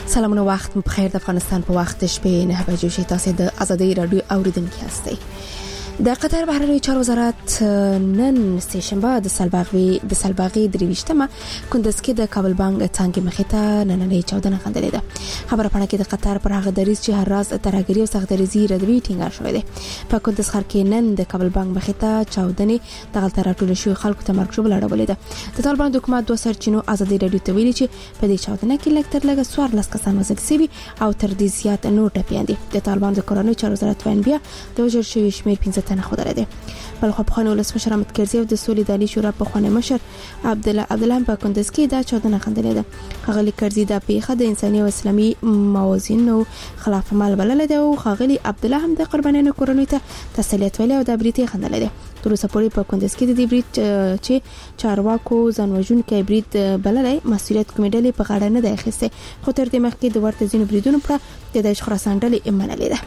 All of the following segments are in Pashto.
سلامونه وخت په خیر. د افغانستان په وخت شپې 9 بجې شي. تاسو د ازادي رادیو اوریدونکو یاستئ. د قطر بهرنی چارو وزارت نن سهشنبه د سلباغي درويشتمه کندز کې د کابل بانک څنګه مخته نننې چاودنه خندلې ده. خبره پنه کې د قطر پر هغه دریز چې هر راز ترهګری او سختدریزي ردوي ټینګار شوې ده. په کندز ښار کې نن د کابل بانک مخته چاودنه دغه راټول شوی خلکو ته مرګ شوبل اړولې ده. د طالبان حکومت دوه سرچینو ازادي رادیو ته ویلي چې په دې چاودنه کې لکتر لګه 14 کسان وژل شوي او تر دې زیات نور ټپيان دي. د طالبان د کورونو چارو وزارت وین بیا د وژل شوی شمیر 15 تنه خو درته. بل خو په خانو ولسمشر احمد کرزي او د سولې دالي شورا په خانه مشر عبدالله په کندز کې دا چاودنه خندلې ده. خغلی کرزي د پیښه د انساني او اسلامي موازینو خلاف عمل بلل ده او خغلی عبدالله هم د قربانیانو کورونو ته تسلیت ویلي او د بریټي خندلې ده. تر اوسه پورې په کندز کې د بریټ چې چارواکو ځانوژن کې بریټ بللې مسؤلیت کمیډلې په غاړه نه ده اخیسته. خو تر دې مخکې د ورته ځینو بریډونو پر د داعش خراسان ډلې امنلې ده.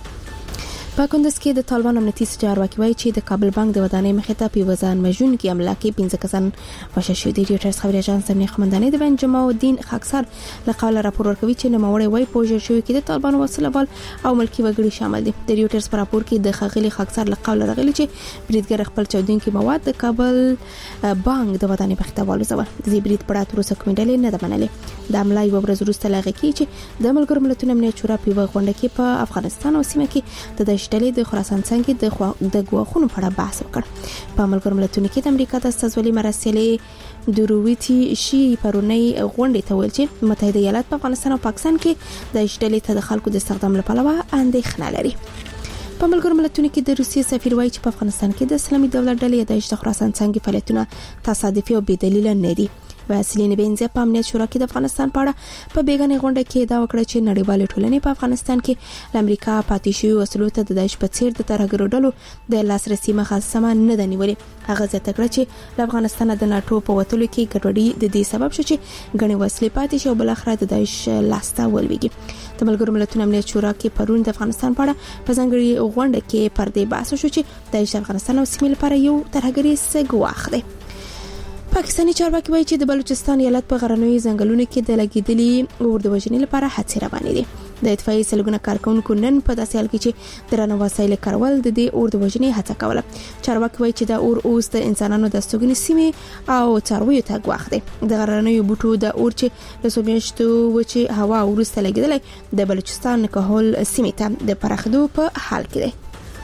په کندز کې د طالبان امنیتي چارواکي وایي چې د کابل بانک د ودانۍ مخې ته په وزن مجون کې حمله کې 15 کسان وژل شوي دي. ریوټرز خبري اژانس د خمندانې د بن جمع الدین خاکسار له قوله راپور ورکوي چې نوموړی وایي پوجر شوی کې د طالبان وسله بال او ملکی وګړي شامل دي. د ریوټرز پر راپور کې د خغلی خاکسار له قوله راغلي چې بریدګر خپل چودونکو مواد د کابل بانک د ودانۍ مخې ته والوزول. د بریټ پر اترو سکمندلې نه ده منلې. د عمله یو ورځ وروسته لغې کې چې د ملګرو ملتونو امنیت شورا په غونډه کې په افغانستان او سیمه کې د دشتلې د خراسان څنګه د غواخونو په اړه بحث وکړ. په ملګرو ملتونو کې د امریکا د استازولي مراسلې درويتي شي پرونی غونډه ته ویل چې متحده ایالات په افغانستان او پاکستان کې د دشتلې ته د خلکو د استخدام لپاره اندېښنه لري. په ملګرو ملتونو کې د روسیې سفیر وایي چې په افغانستان کې د اسلامي دولت ډلې د خراسان څنګه فعالیتونه تصادفي او بې دلیل نه دي. واسلین بنزه په امنیت شورا کې د افغانستان په اړه په بیګانې غونډه کې دا وکړه چې نړیوال ټولنې په افغانستان کې د امریکا پاتې شوی وسلو ته د داعش په څیر د ترهګرو ډلو د لاسرسي مخه سم نه ده نیولې. هغه ځکه کړ چې د افغانستان د ناتو په وټلو کې ګډوډي د دې سبب شو چې غني وسلې پاتې شو بل اخر د داعش لاسته ولويږي. د ملګرو ملتونو امنیت شورا کې پرون د افغانستان په اړه په ځنګړي غونډه کې پر دې بحث شو چې داعش افغانستان او سیمې لپاره یو ترهګري سګواخ دی. پاکستاني چارواکي وایي چې د بلوچستان ایالت په غرنیو ځنګلونو کې د لګیدلي اور د وژنې لپاره هڅې روانې دي. د اطفائیې سلګونه کارکونکو نن په داسې حال کې چې درنه وسایل کارول د دې اور د وژنې هڅه کوله. چارواکي وایي چې د اور اوس د انسانانو د استوګنې سیمې او څارویو ته ګواښ دی. د غرنیو بوټو د اور چې د سومیشتو وچې هوا ورسته لګیدلې د بلوچستان کهول سیمې ته د پراخدو په حال کې دی.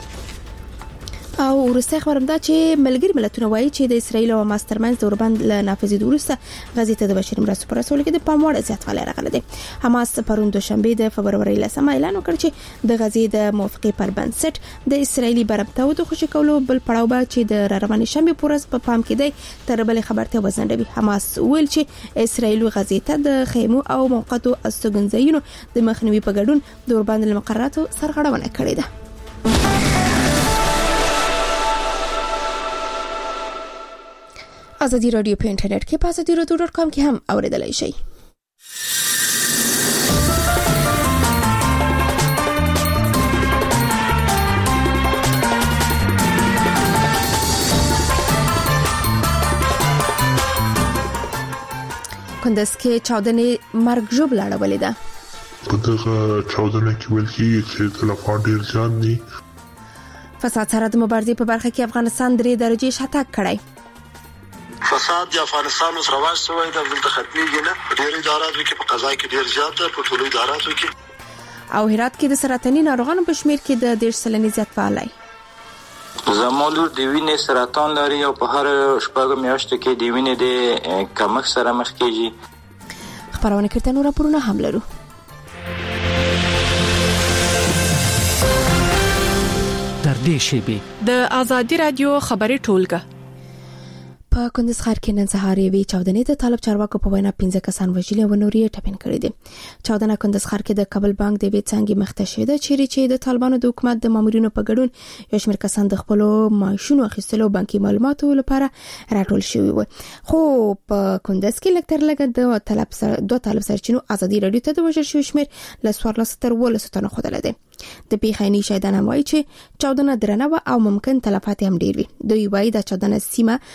او ورسته خبرم دا چې ملګری ملتونه وایي چې د اسرایل او حماس ترمنځ د اوربند له نافذې وروسته غزې ته د بشري مرستو پر رسولو کې د پام وړ زیاتوالی راغلی دی. حماس پرون دوشنبه د فبروري 10 اعلان وکړ چې د غزې د موافقې پر بنسټ د اسرایلی برابرتاو د خوشی کولو بل پړاو به چې د رواني شنبه پورز په پام کې دی تر بل خبرته وزندوي. حماس ویل چې اسرایل غزې ته د خیمو او موقتو استوګنځایونو د مخنیوي په ګډون د اوربند له مقرراتو سرغړونه کړې ده. ازادي رادیو په انټرنیټ کې په azadiradyo.com کې هم اوریدلای شئ. کندز کې چاودنې مرګ ژوبل اړولې ده. په دغه چاودنه کې ویل کېږي چې تلفات ډیر ځان دي. فساد سره د مبارزې په برخه کې افغانستان 3 درجه شاتګ کړی. فساد د افغانستان اوس رواج شوی د دلته ختميږي نه. ډېر اداراتو کې په قضا کې ډېر زیات په ټولو اداراتو کې او هرات کې د سرطاني ناروغانو په شمیر کې د 1.5 زیات فعالای. زموږ د وینې سرطان لري او په هر شپږ میاشتو کې د وینې د کمښت سره مخ کیږي. خبرونه کړه نو راپورونه هم لرو. در دې شیبه د ازادي رادیو خبري ټولګه په کندز ښار کې نن سهار یوې چاودنې د طالب چارواکو په وینا 15 کسان وژل او نورې ټپین کړي دي. چاودنه کندز ښار کې د کابل بانک د څنګه مخته شوه د چې د طالبانو د حکومت د مامورینو په ګډون یو شمېر کسان د خپل معاشونو اخیستلو بانکي معلوماتو لپاره راټول شوی و. خو په کندز کې لکتر لګد د طالب سرچینو ازادي رادیو ته د وژل شوی شمېر ل 14 تر 15 تنه خوده ده. د پیښینی شایدان وایي چې چاودنه درنه او ممکن تلفات هم ډیر وي. دوی وایي د چاودنه سیمه طالب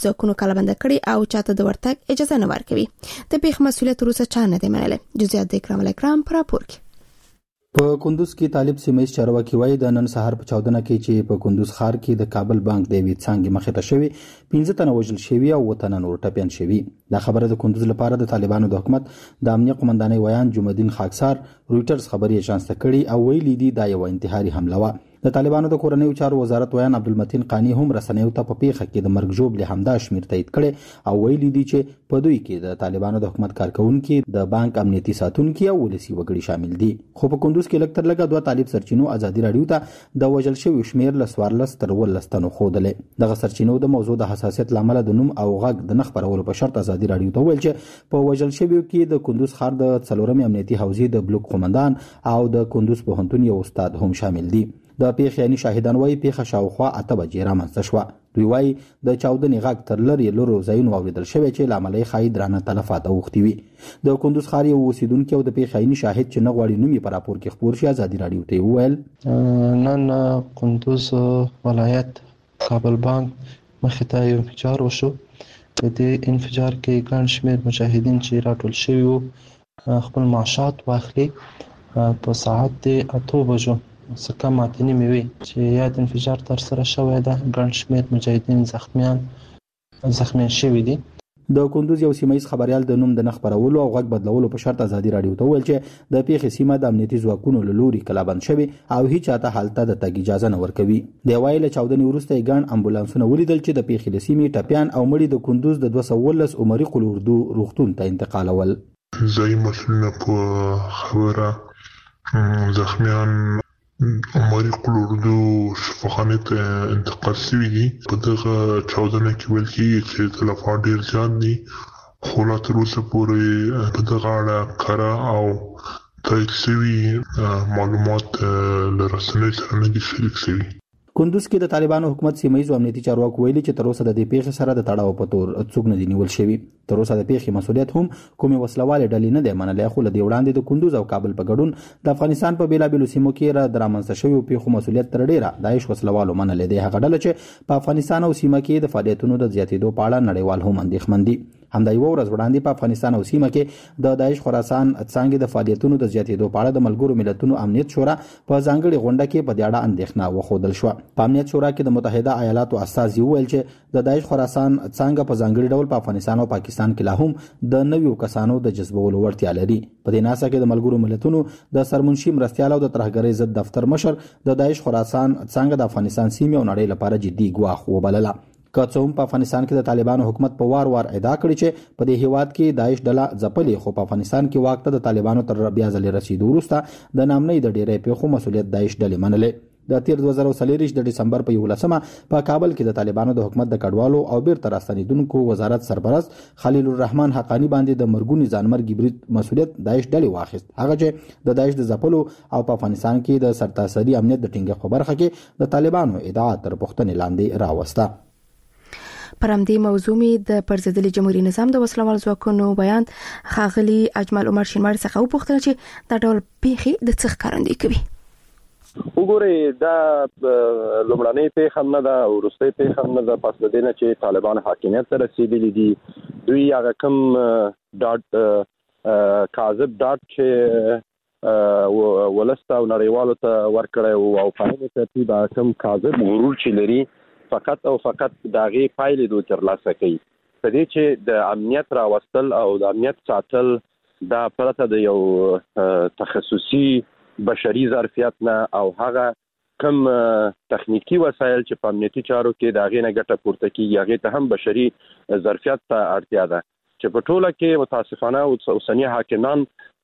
ځواکونو کلابند کړي او چاته د ورتګ اجازه نه ورکوي. د پیښ مسؤلیت روسه چا نه دی منلی. جزئیات د اکرام پر راپور کې. په کندوز کې طالب سیمه چارواکي وایي د نن سهار په 14 کې چې په کندوز ښار کې د کابل بانک د وی څنګه مخه ته شوی 15 تنه وژل شوی او وطن نور ټپيان شوی. دا خبره د کندوز لپاره د طالبانو د حکومت د امنیت قومندانۍ ویان جمعالدین خاکسار رويټرز خبري اژانس ته کړي او ویلي دي دا یو انتحاري حمله و. د طالبانو د کورنیو چارو وزارت ویان عبدالمتین قانی هم رسنیو ته په پیښه کې د مرګ جوړ له همدا شمیر تایید کړي او ویلي دي چې په دوی کې د طالبانو د حکومت کارکونکو د بانک امنیتي ساتونکو او ولسی وګړي شامل دي. خو په کندوز کې لکتر لګا دوه طالب سرچینو ازادي رادیو ته د وژل شوی شمیر ل 14 تر 15 تنو خودلې. دغه سرچینو د موضوع د حساسیت لامل د نوم او غږ د نخ پرولو په شرط ازادي رادیو ته ویل چې په وژل شوی کې د کندوز ښار د څلورمې امنیتي حوزې د بلوک قومندان او د کندوز پوهنتون یو استاد هم شامل دي. د پیښې یعنی شاهدان وایي پیښه شاوخوا 8 بجې رامنځته شوه. دوی وایي د چاودنې غږ تر لرې لورو ځایونو اوریدل شوی چې لامل یې ښایي درانه تلفات اوښتي وي. د کندوز ښار یو اوسیدونکي او د پیښې یعنی شاهد چې نه غواړي نوم یې په راپور کې خپور شي ازادي رادیو ته وویل نن کندوز ولایت کابل بانک مخې ته یو انفجار وشو. په دې انفجار کې ګڼ شمېر مجاهدین چې راټول شوي وو خپل معاشات واخلي. په ساعت 8 بجو څخه ماته نیمه وی چې یاد انفجار تر سره شوی ده. ګڼ شمېر مجاهدین زخمیان شوي دي. د کندوز یو سیمایي خبريال د نوم د نخ پرولو او غږ بدلولو په شرط ازادي رادیو ته ویل چې د پیښې سیمه د امنیتي ځواکونو له لوري کلابند شوی او هیڅ چاته حالت د تګ اجازه نه ورکوي. د وایله چاودنې وروسته ګڼ امبولانسونه ولیدل چې د پیښې سیمې ټپيان او مړي د کندوز د 219 عمري قلوردو روغتون ته انتقالول. ځای مسؤلین په خبره زخمیان عمري قلوردو شفاخانه ته انتقال شوي دي. په دغه چاودنه کې ویل کېږي چې تلفات ډېر زیات دي خو لا تر اوسه پورې په دغه اړه کره او تایید شوي معلومات له رسنیو سره نه دي شریک شوي. کندوز کې د طالبانو حکومت سیمایي امنیتي چارواکو ویلي چې تر اوسه د دې پیښې سره د تړاو په تور څوک نه دی نیول شوی. تر اوسه د پیښې مسؤلیت هم کومې وسلواله ډلې نه دی منلې. خو له دې وړاندې د کندوز او کابل په ګډون د افغانستان په بیلابېلو سیمو کې را درامنځته شوی پیښو مسؤلیت تر ډیره داعش وسلوالو منلې دی. هغه ډله چې په افغانستان او سیمه کې د فعالیتونو د زیاتېدو په اړه نړیوال هم اندېښمن دي. همدا یو ورځ وړاندې په افغانستان او سیمه کې د داعش خراسان څنګه د فعالیتونو د زیاتېدو په اړه د ملګرو ملتونو امنیت شورا په ځانګړي غونډه کې په دې اړه اندېښنه وښودل شو. په امنیت شورا کې د متحده ایالاتو استازي وویل چې د داعش خراسان څنګه په ځانګړي ډول په افغانستان او پاکستان کې لا هم د نویو کسانو د جذبولو وړتیا لري. په دې ناسه کې د ملګرو ملتونو د سرمنشي مرستيال او د ترهګرۍ ضد دفتر مشر د داعش خراسان څنګه د افغانستان سیمې او نړۍ لپاره جدي ګواښ وبلله. که څه هم په افغانستان کې د طالبانو حکومت په وار ادعا کړې چې په دې هیواد کې داعش ډله ځپلې خو په افغانستان کې واک ته د طالبانو تر بیا ځلې رسیدو وروسته د نامنۍ د ډېرې پیښو مسؤلیت داعش ډلې منلې. د تیر 2023 د ډسمبر په 11 په کابل کې د طالبانو د حکومت د کډوالو او بیرته راستنیدونکو وزارت سرپرست خلیل الرحمن حقانی باندې د مرګونی ځانمرګي برید مسؤلیت داعش ډلې واخیست. هغه چې د داعش د ځپلو او په افغانستان کې د سرتاسري امنیت د ټینګښت په برخه کې د طالبانو ادعا تر پوښتنې لاندې راوسته. پر همدې موضوع می د پرزیدل جمهوریت نظام د وسلوال ځواکونو بیان خاغلی اجمل عمر شینواری څخه وپوښتل چې دا ډول پیښې د څه ښکارندویي کوي. وګورئ دا لومړنۍ پیښه نه ده او وروستۍ پیښه نه ده. پس د دې نه چې طالبان حاکمیت ته رسیدلي دي دوی هغه کوم کاذب ډاټ چې ولسته او نړیوالو ته ورکړی او په هغه ترتیب کوم کاذب غرور چې لري فقط او فقط داغي فایل دوی ترلاسه کوي. په دې چې د امنیت راوستل او د امنیت ساتل دا پرته د یو تخصصي بشري ظرفیت نه او هغه کم تخنیکی وسایل چې په امنیتي چارو کې داغي نه ګټه پورته کیږي هغه ته هم بشري ظرفیت ته اړتیا ده چې په ټوله کې متاسفانه اوسنی حاکمان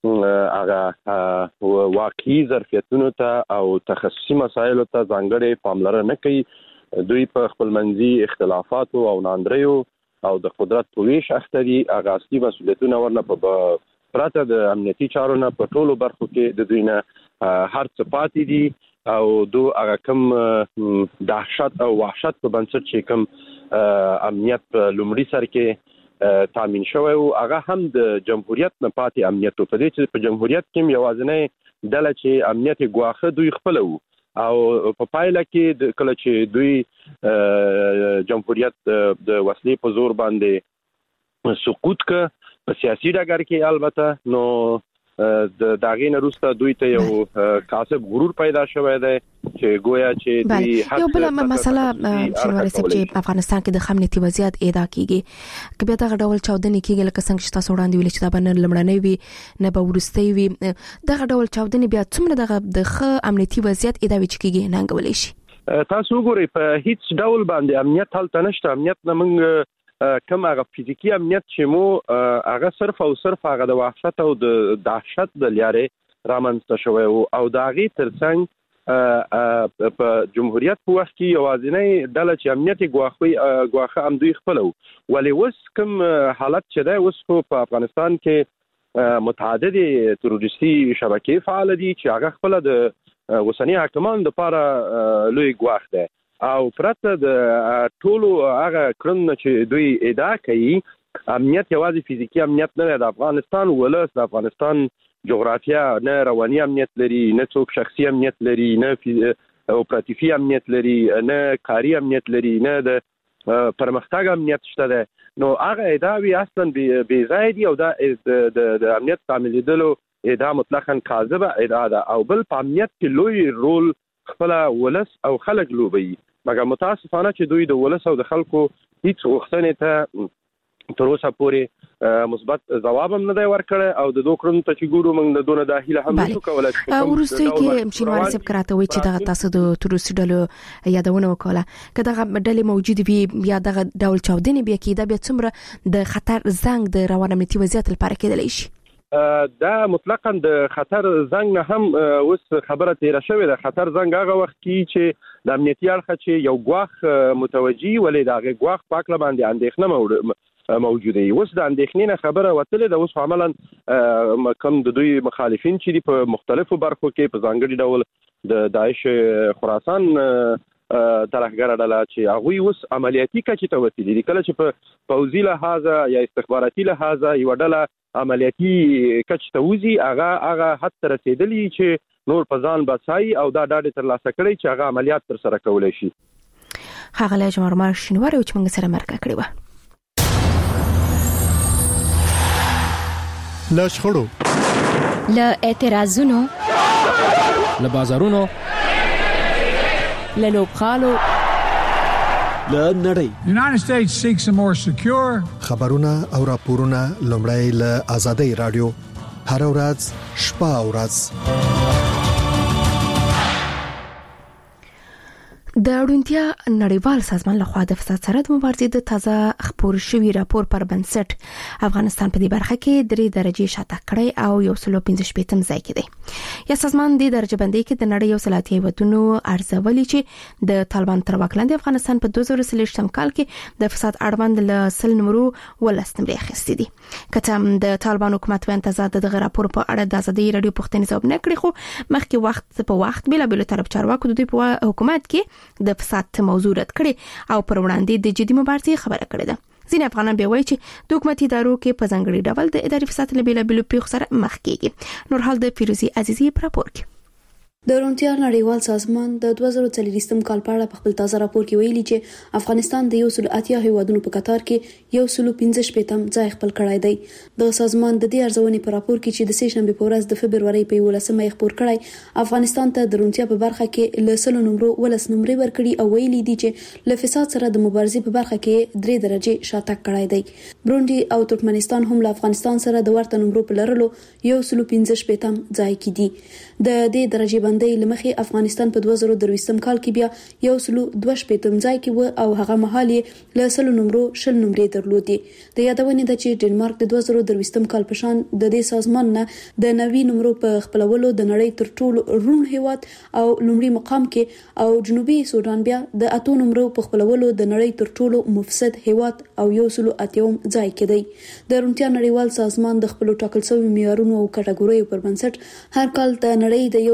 هغه واقعي ظرفیتونو ته او تخصصي مسایلو ته ځانګړې پاملرنه نه کوي. دوی په خپل منځي اختلافاتو او ناندریو او د قدرت په ویش اخته دي. هغه اصلي مسؤلیتونه ورنه په پرته د امنیتي چارو نه په ټولو برخو کې د دوی نه هر څه پاتې دي او دو هغه کوم دهشت او وحشت په بنسټ چې کوم امنیت لومړي سر کې تامین شوی او هغه هم د جمهوریت نه پاتې امنیت په دې چې په جمهوریت کې یوازینی ډله چې امنیت ګواخه دوی خپل وو او په پایله کې کله چې دوی جمهوریت د وسلې په زور باندې سقوط ک په سیاسي ډګر کې البته نو د داغې نه وروسته دوی ته یو کاسب غرور پیدا شوی دی چې گویا چې دوی یو بل مسله شنواری صاحب چې افغانستان کې د خامنیتي وضعیت ادا کیږي که بیا دغه ډول چاودنې کیږي لکه څنګه چې تاسو وړاندې ویل چې دا به لمړنۍ وي نه به وروستۍ وي دغه ډول چاودنې بیا څومره د ښه امنیتي وضعیت ادا وي چې کیږي ننګولی شي تاسو وګورئ په هیڅ ډول باندې امنیت هلته نشته امنیت نه موږ کوم هغه فزیکی امنیت چې مو هغه صرف او صرف هغه د وحشت او د دهشت د لارې رامنځته شوی او د هغې ترڅنګ په جمهوریت په وخت کې یوازینۍ ډله چې امنیت ګواښه همدوی خپله و ولې اوس کوم حالت چې دی اوس خو په افغانستان کې متعددې تروریستي شبکې فعال دي چې هغه خپله د اوسني حاکمانو دپاره لوی ګواښ دی او پرته د ټولو هغه کړنو چې دوی ادعا کوي امنیت یوازې فزیکی امنیت نه دی د افغانستان ولس د افغانستان جغرافیا نه رواني امنیت لري نه څوک شخصي امنیت لري نه اپراتیفي امنیت لري نه کاري امنیت لري نه د پرمختګ امنیت شته دی نو هغه ادعاوې اصلا بې ځای دي او دا د امنیت تعمیدلو ادعا مطلقاً کاذبه ادعا ده او بل په امنیت کې لوی رول خپل ولس او خلک لوبي مګر متاسفانه چې دوی د ولس او د خلکو هیڅ غوښتنې ته تر اوسه پورې مثبت ځواب هم نه دی ورکړی او د دوه کړنو ته چې ګورو موږ د دونه د هیله هم نشو کولی وروستۍ کې شینواري صاحب کراته وایي چې دغه تاسو د تروریستي ډلو یادونه وکړه که دغه ډلې موجود وي یا دغه ډول چاودنې بیا کېده بیا څومره د خطر زنګ د روان امنیتي وضعیت لپاره کېدلی شي دا مطلقاً د خطر زنګ نه هم اوس خبره تیره شوې ده خطر زنګ هغه وخت کې چې د امنیتي اړخه چې یو ګواښ متوجي ولې د هغې ګواښ په هکله باندې اندېښنه موجوده وي اوس د اندېښنې نه خبره وتلې ده اوس عملاً کوم د دوی مخالفین چې دي په مختلفو برخو کې په ځانګړي ډول د داعش خراسان ترهګره ډله چې هغوی اوس عملیاتي کچې ته وتلي دي کله چې په پوځي لحاظه یا استخباراتي لحاظه یوه ډله عملیاتي کچې ته وځي هغه حد ته رسېدلي چې نور په ځان بسایي او دا ډاډ ترلاسه کړی چې هغه عملیات ترسره کولی شي ښاغلی جمال شینواری چې موږ سره مرکه کړې وه له شخړو له اعتراضونو له بازارونو له لوبغالو له نړۍ United States seeks a more secure خبرونه او راپورونه لومړی له آزادۍ رادیو هر ورځ شپه او ورځ د اړونتیا نړیوال سازمان لخوا د فساد سره د مبارزې د تازه خپور شوی راپور پر بنسټ افغانستان په دې برخه کې 3 درجه شاته کړی او 115 ځای کې دی یا سازمان د درجه بندۍ کې د نړۍ یو سلاتي ودونو ارزولي چې د طالبان تر واک لاندې افغانستان په 2023 کال کې د فساد اړوند له سل نمرو ولس نمرې اخیستې دي کته د طالبان حکومت وین تزاد دغه راپور په اړه د آزادۍ رادیو پوښتنې ځواب نه کړی خو مخکې وخت په وخت بل طرف چارواکو د دوی په حکومت کې د فساد موضوع رد کړي او پر وړاندې د جدي مبارزې خبره کړې ده ځینې افغانان به وایي چې د حکومتي ادارو کې په ځانګړي ډول د اداري فساد له بیلابیلو پیښو سره مخ کیږي نور حال د فیروزي عزیزي په راپور کې د اورنټیا نړیوال سازمان د 2023 کال په اړه په خپل تازه راپور کې ویلي چې افغانستان د 180 هیوادونو په قطار کې 115 ځای خپل کړای دی د سازمان د دې ارزونې په راپور کې چې د سه شنبه په ورځ د فبرवरी په 18مه خبر کړای افغانستان ته د اورنټیا په برخه کې له سلو نمرو ولس نمرې ورکړي او ویلي دي چې له فساد سره د مبارزې په برخه کې 3 درجه شاته کړای دی برونډي او ترکمنستان هم له افغانستان سره د ورته نمرو په لرلو 115 ځای کې دي د دې درجه بندۍ لمخې افغانستان په 2023 کال کې بیا 122 ځای کې و او هغه مهال یې له سلو نمرو شل نمرې درلودې د یادونې د چې ډنمارک د 2023 کال په شان د دې سازمان نه د 90 نمرو په خپلولو د نړۍ تر ټولو رون هیواد او لومړي مقام کې او جنوبي سودان بیا د 8 نمرو په خپلولو د نړۍ تر ټولو مفسد هیواد او 180 ځای کې دی د اورنټیا نړیوال سازمان د خپل ټاکل شوی معیارونو او کټګوریو پر بنسټ هر کال د نړۍ د 180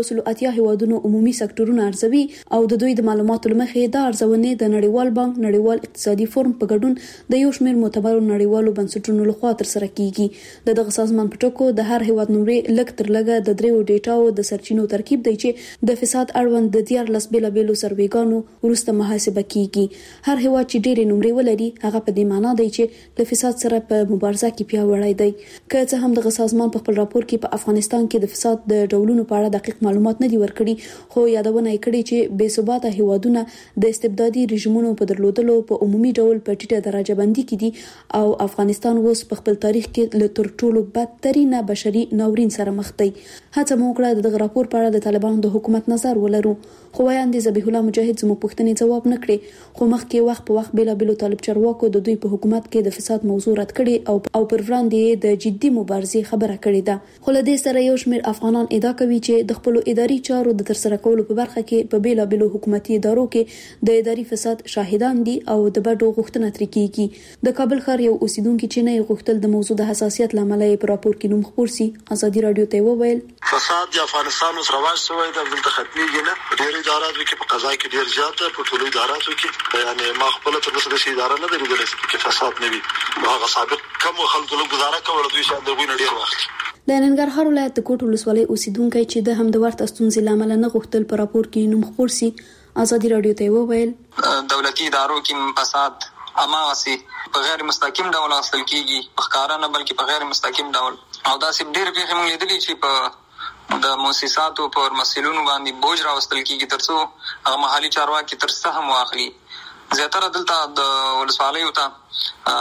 اتیا هیوادونو عمومي سکتورونه ارزوي او د دوی د معلوماتو لمخې د ارزونې د نړیوال بانک نړیوال اقتصادي فورم په ګډون د یو شمېر معتبرو نړیوالو بنسټونو لخوا ترسره کیږي. دغه سازمان په ټکو د هر هیواد نمرې لږ تر لږه د دریو ډیټاو د سرچینو ترکیب دی چې د فساد اړوند د 14 بیلابیلو سروېګانو وروسته محاسبه کیږي. هر هیواد چې ډېرې نمرې ولري هغه په دې معنی دی چې له فساد سره په مبارزه کې پیاوړی دی. که څه هم دغه سازمان په خپل راپور کې په افغانستان کې د فساد د ډولونو په اړه دقیق معلومات نه دي ورکړي، خو یادونه یې کړې چې بې ثباته هیوادونه د استبدادي رژیمونو په درلودلو په عمومي ډول په ټیټه درجه بندي کې دي او افغانستان اوس په خپل تاریخ کې له تر ټولو بدترینه بشري ناورین سره مخ دی. هڅه مو وکړه دغه راپور په اړه د طالبانو د حکومت نظر ولرو، خو وایاندې ذبیح الله مجاهد زموږ پوښتنې ځواب نه کړې، خو مخکې وخت په وخت بیلابیلو طالب چارواکو د دوی په حکومت کې د فساد موضوع رد کړي او پر وړاندې د جدي مبارزې خبره کړې ده. خو له دې سره یو شمېر افغانان ادعا کوي چې د خپل اداري چارو د ترسره کولو په برخه کې په بیلابیلو حکومتي ادارو کې د اداري فساد شاهدان دي او د بډو غوښتنه ترې کیږي. د کابل ښار یو اوسیدونکو چې نه غوښتل د موضوع د حساسیت لامل یې په راپور کې نوم خپور سي ازادي رادیو ته وویل فساد د افغانستان اوس رواج شوی د دلته ختميږي نه، ډېر ادارات کې په قضا کې ډېر زیات په ټولو اداراتو کې یعنی ما خپل تر اوسه د شي اداره نه درېدل چې فساد نه وي. هغه سابق کوم خلکو له گزاره کول دوی شاند غوښنه ډېر وخت د ننګرهار ولایت د کوټ ولسوالۍ اوسیدونکو چې د هم د ورته ستونزې لامل نه غوښتل په راپور کې نوم خپور سي ازادي رادیو ته وویل دولتي ادارو کې فساد اماوسي په غیر مستقیم ډول حاصل کیږي، په ښکارا نه بلکې په غیر مستقیم ډول او دا سیم ډېر پیښې موږ لیدلې چې په د مؤسساتو پر مسؤلینو باندې بوج راوستل کیږي ترڅو هغه محلي چارواکي تر څه هم واخلي. زیاتره دلته د ولسوالیو ته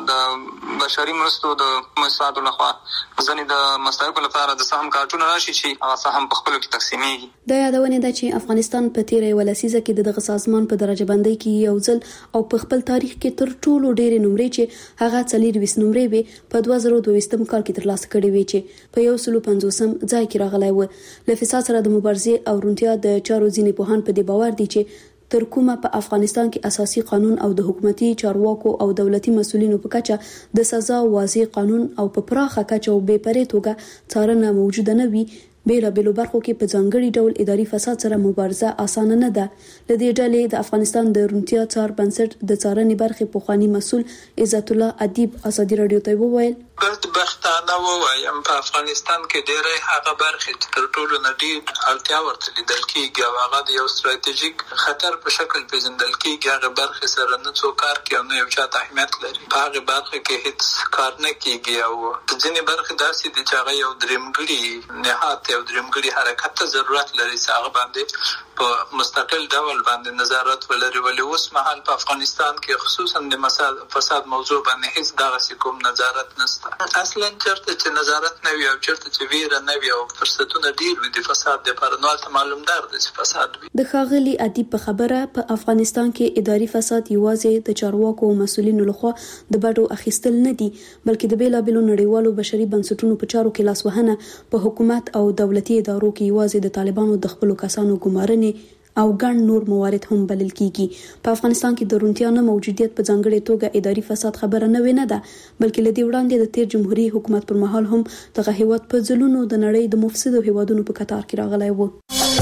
د بشري مرستو د مؤسساتو لخوا ځنې د مستحقو لپاره د سهم کارتونه راشي چې هغه سهم په خپلو کې تقسیمیږي. د یادونه ده چې افغانستان په تیره یوه لسیزه کې دغه سازمان په درجه بندۍ کې یو ځل او په خپل تاریخ کې تر ټولو ډېرې نمرې چې هغه 24 نمرې به په 2022 کال کې ترلاسه کړې وې چې په 150 ځای کې راغلی و. له فساد سره د مبارزې او روڼتیا د چارو ځینې پوهان په دې باور دي چې تر کومه په افغانستان کې اساسي قانون او د حکومتي چارواکو او دولتي مسؤلینو په کچه د سزا واضح قانون او په پراخه کچه او بې پرې توګه څارنه موجوده نه وي، بیلابیلو برخو کې په ځانګړي ډول اداري فساد سره مبارزه اسانه نه ده. له دې ډلې د افغانستان د روڼتیا څار بنسټ د څارنې برخې پخوانی مسؤل عزت الله ادیب ازادي رادیو ته وویل بدبختانه وایم په افغانستان کې ډېرې هغه برخې تر ټولو نه ډېر اړتیا ورته لیدل کېږي او هغه د یو ستراتیژیک خطر په شکل پیژندل کېږي. هغه برخې سره نه څوک کار کوي او نه یو چاته اهمیت لري. په هغه برخه کې هیڅ کار نه کېږي او ځینې برخې داسې دي چې هغه یو درېمګړي نهاد یو درېمګړي حرکت ته ضرورت لري چې هغه باندې په مستقل ډول باندې نظارت ولري. ولې اوس مهال په افغانستان کې خصوصا د فساد موضوع باندې هیڅ دغسې کوم نظارت نشته. اصلا چېرته چې نظارت نه وي او چېرته چې ویره نه وي او فرصتونه ډېر وي د فساد دپاره نو هلته معلومدار دی چې فساد وي. د ښاغلي ادیب په خبره په افغانستان کې اداري فساد یوازې د چارواکو او مسؤلینو لخوا د بډو اخیستل نه دي بلکې د بیلابیلو نړیوالو بشري بنسټونو په چارو کې لاسوهنه په حکومت او دولتي ادارو کې یوازې د طالبانو د خپلو کسانو ګمارنې او ګڼ نور موارد هم بلل کیږي. په افغانستان کې د روڼتیا نه موجودیت په ځانګړې توګه اداري فساد خبره نه ده بلکې له دې وړاندې د تیر جمهوریت حکومت پر مهال هم دغه هیواد په ځلونو د نړۍ د مفسدو هیوادونو په کتار کې راغلی و.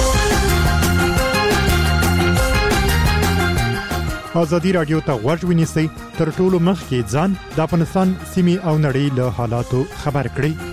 ازادي رادیو ته غوږ ونیسئ، تر ټولو مخکې ځان د افغانستان سیمې او نړۍ له حالاتو خبر کړئ.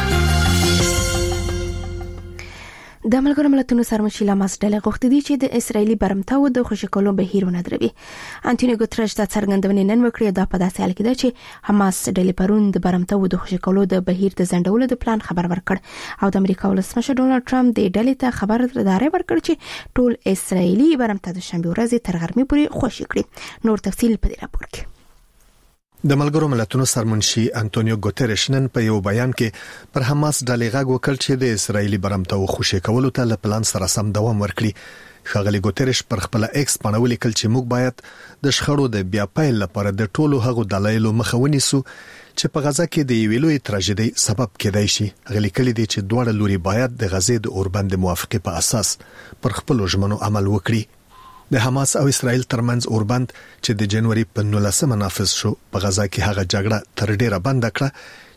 د ملګرو ملتونو سرمشر لاماس ډله غوښتي دي چې د اسرایلی برمتاو د خوشی کولو بهیر ونادروي. انټونیو ګوتریش د څرګندونې نن وکړې دا په داسې حال کې ده چې حماس ډلې پرون د برمتاو د خوشی کولو د بهیر د ځنډولو د پلان خبر ورکړ او د امریکا ولسمشر ډونالد ټرمپ د ډلې ته خبرداري ورکړ چې ټول اسرایلی برمتا د شنبه ورځې تر غرمې پورې خوشی کړي. نور تفصیل په دې راپور کې. د ملګرو ملتونو سرمنشي انټونیو ګوتریش نن په یو بیان کې پر حماس ډلې غږ وکړ چې د اسرایلی برمتاو خوشی کولو ته له پلان سره سم دوام ورکړي. ښاغلي ګوتریش پر خپل ایکس باندې ولیکل چې موږ باید د شخړو د بیا پیل لپاره د ټولو هغو دلایلو مخه ونیسو چې په غزا کې د یوې لوی تراژیدي سبب کېدای شي. غلي کړي دي چې دواړه لوري باید د غزې د اوربند موافقه په اساس پر خپل ژمنو عمل وکړي. د حماس او اسرائیل ترمنځ اوربند چې د جنوري په 19 نافذ شو په غزا کې هغه جګړه تر ډیره بند کړه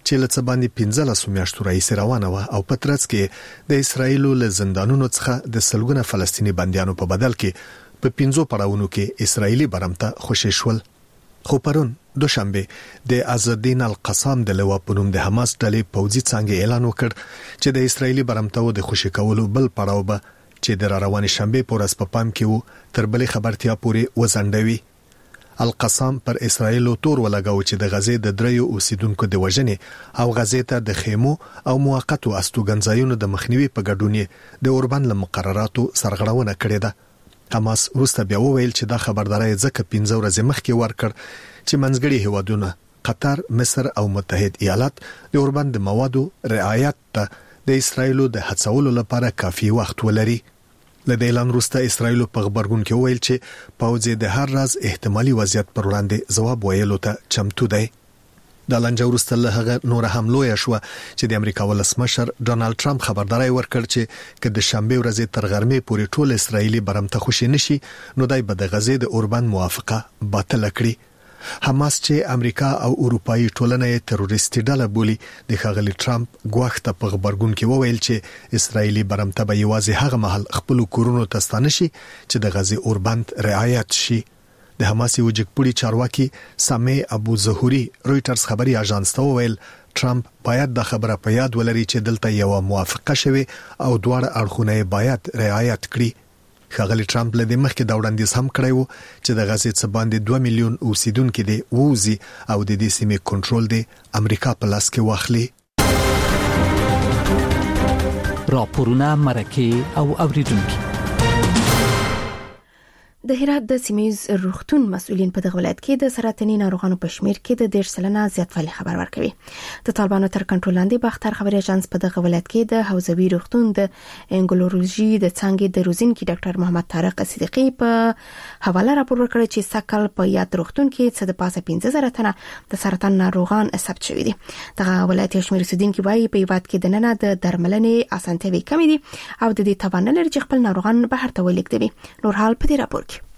چې له څه باندې 15 میاشتو راهیسې روانه وه او په ترڅ کې د اسرایل له زندانونو څخه د سلګونه فلسطینی بندیانو په بدل کې په 15 پړاوونو کې اسرایلی برمته خوشی شول. خو پرون دوشنبه د عزالدین القسام د لوا په نوم د حماس ډلې پوځي څنګه اعلان وکړ چې د اسرایلی برمته د خوشی کولو بل پړاو به چې د روانې شنبه په ورځ په پام کې وو تر بلې خبرتیا پورې وزندوي. القسام پر اسرایل تور ولګاو چې د غزې د دریو اوسیدونکو د وژنې او غزې ته د خیمو او موقتو استوګنځایونو د مخنیوي په ګډون د اوربان له مقرراتو سرغړونه کړې ده. حماس وروسته بیا وویل چې دا خبرداري ځکه 15 ورځې مخکې ورکړ چې منځګړي هیوادونه قطر، مصر او متحد ایالات د اوربان د موادو رعایت ته د اسرایلو د هڅولو لپاره کافي وخت ولري. له دې اعلان وروسته اسرایل په خبرګون کې وویل چې پوځ د هر راز احتمالي وضعیت پر وړاندې ځواب ویلو ته چمتو دی. د لنجه وروسته له هغه نور هم لوی شو چې د امریکا ولسمشر ډونالد ټرمپ خبرداري ورکړ چې که د شنبه ورځې تر غرمې پورې ټول اسرایلی برمته خوشی نشي نو دای به د غزې د اوربان موافقه باطل کړي. حماس چې امریکا او اروپאי ټولنه تروریستي ډله بولي د ښاغلي ټرمپ ګواښ په خبرګون کې وویل چې اسرایلی برمته به یوازې هغه مهال خپل کورونو ته ستانه شي چې د غزې اوربان رعایت شي. د حماس یو جګپوړي چارواکي سامي ابو زهوري رويټرز خبري اژانس ته وویل ټرمپ باید د خبره په یاد ولري چې دلته یو موافقه شوه او دواړه اړخونه باید رعایت کړي. ښاغلي ټرمپ له دې مخکې دا وړاندیز هم کړی وو چې د غزې څخه باندې 2 میلیون اوسیدونکو دي ووزي او د دې سیمې کنټرول دی امریکا په لاس کې واخلي. راپورونه مرکه او اوریدونکو د هرات د سیمایز روغتون مسؤلین په دغه ولایت کې د سرطاني ناروغانو په شمیر کې د 10% زیاتوالی خبر ورکوي. د طالبانو تر کنټرول لاندې باختر خبري اژانس په دغه ولایت کې د حوزوي روغتون د انګلورولوژي د څنګه د روزینکي ډاکټر محمد طارق صدیقي په حواله راپور ورکړی چې سکل په یاد روغتون کې څه د پاسه 15000 تنه د سرطان ناروغان ثبت شوي دي. دغه ولایت شمیر اوسیدونکو وايي په یواد کې د ننه د درملنې اسانتیاوي کمی دي او د دې توان لري چې خپل ناروغان بهر ته ولیږدوي. نور حال په دې راپور کې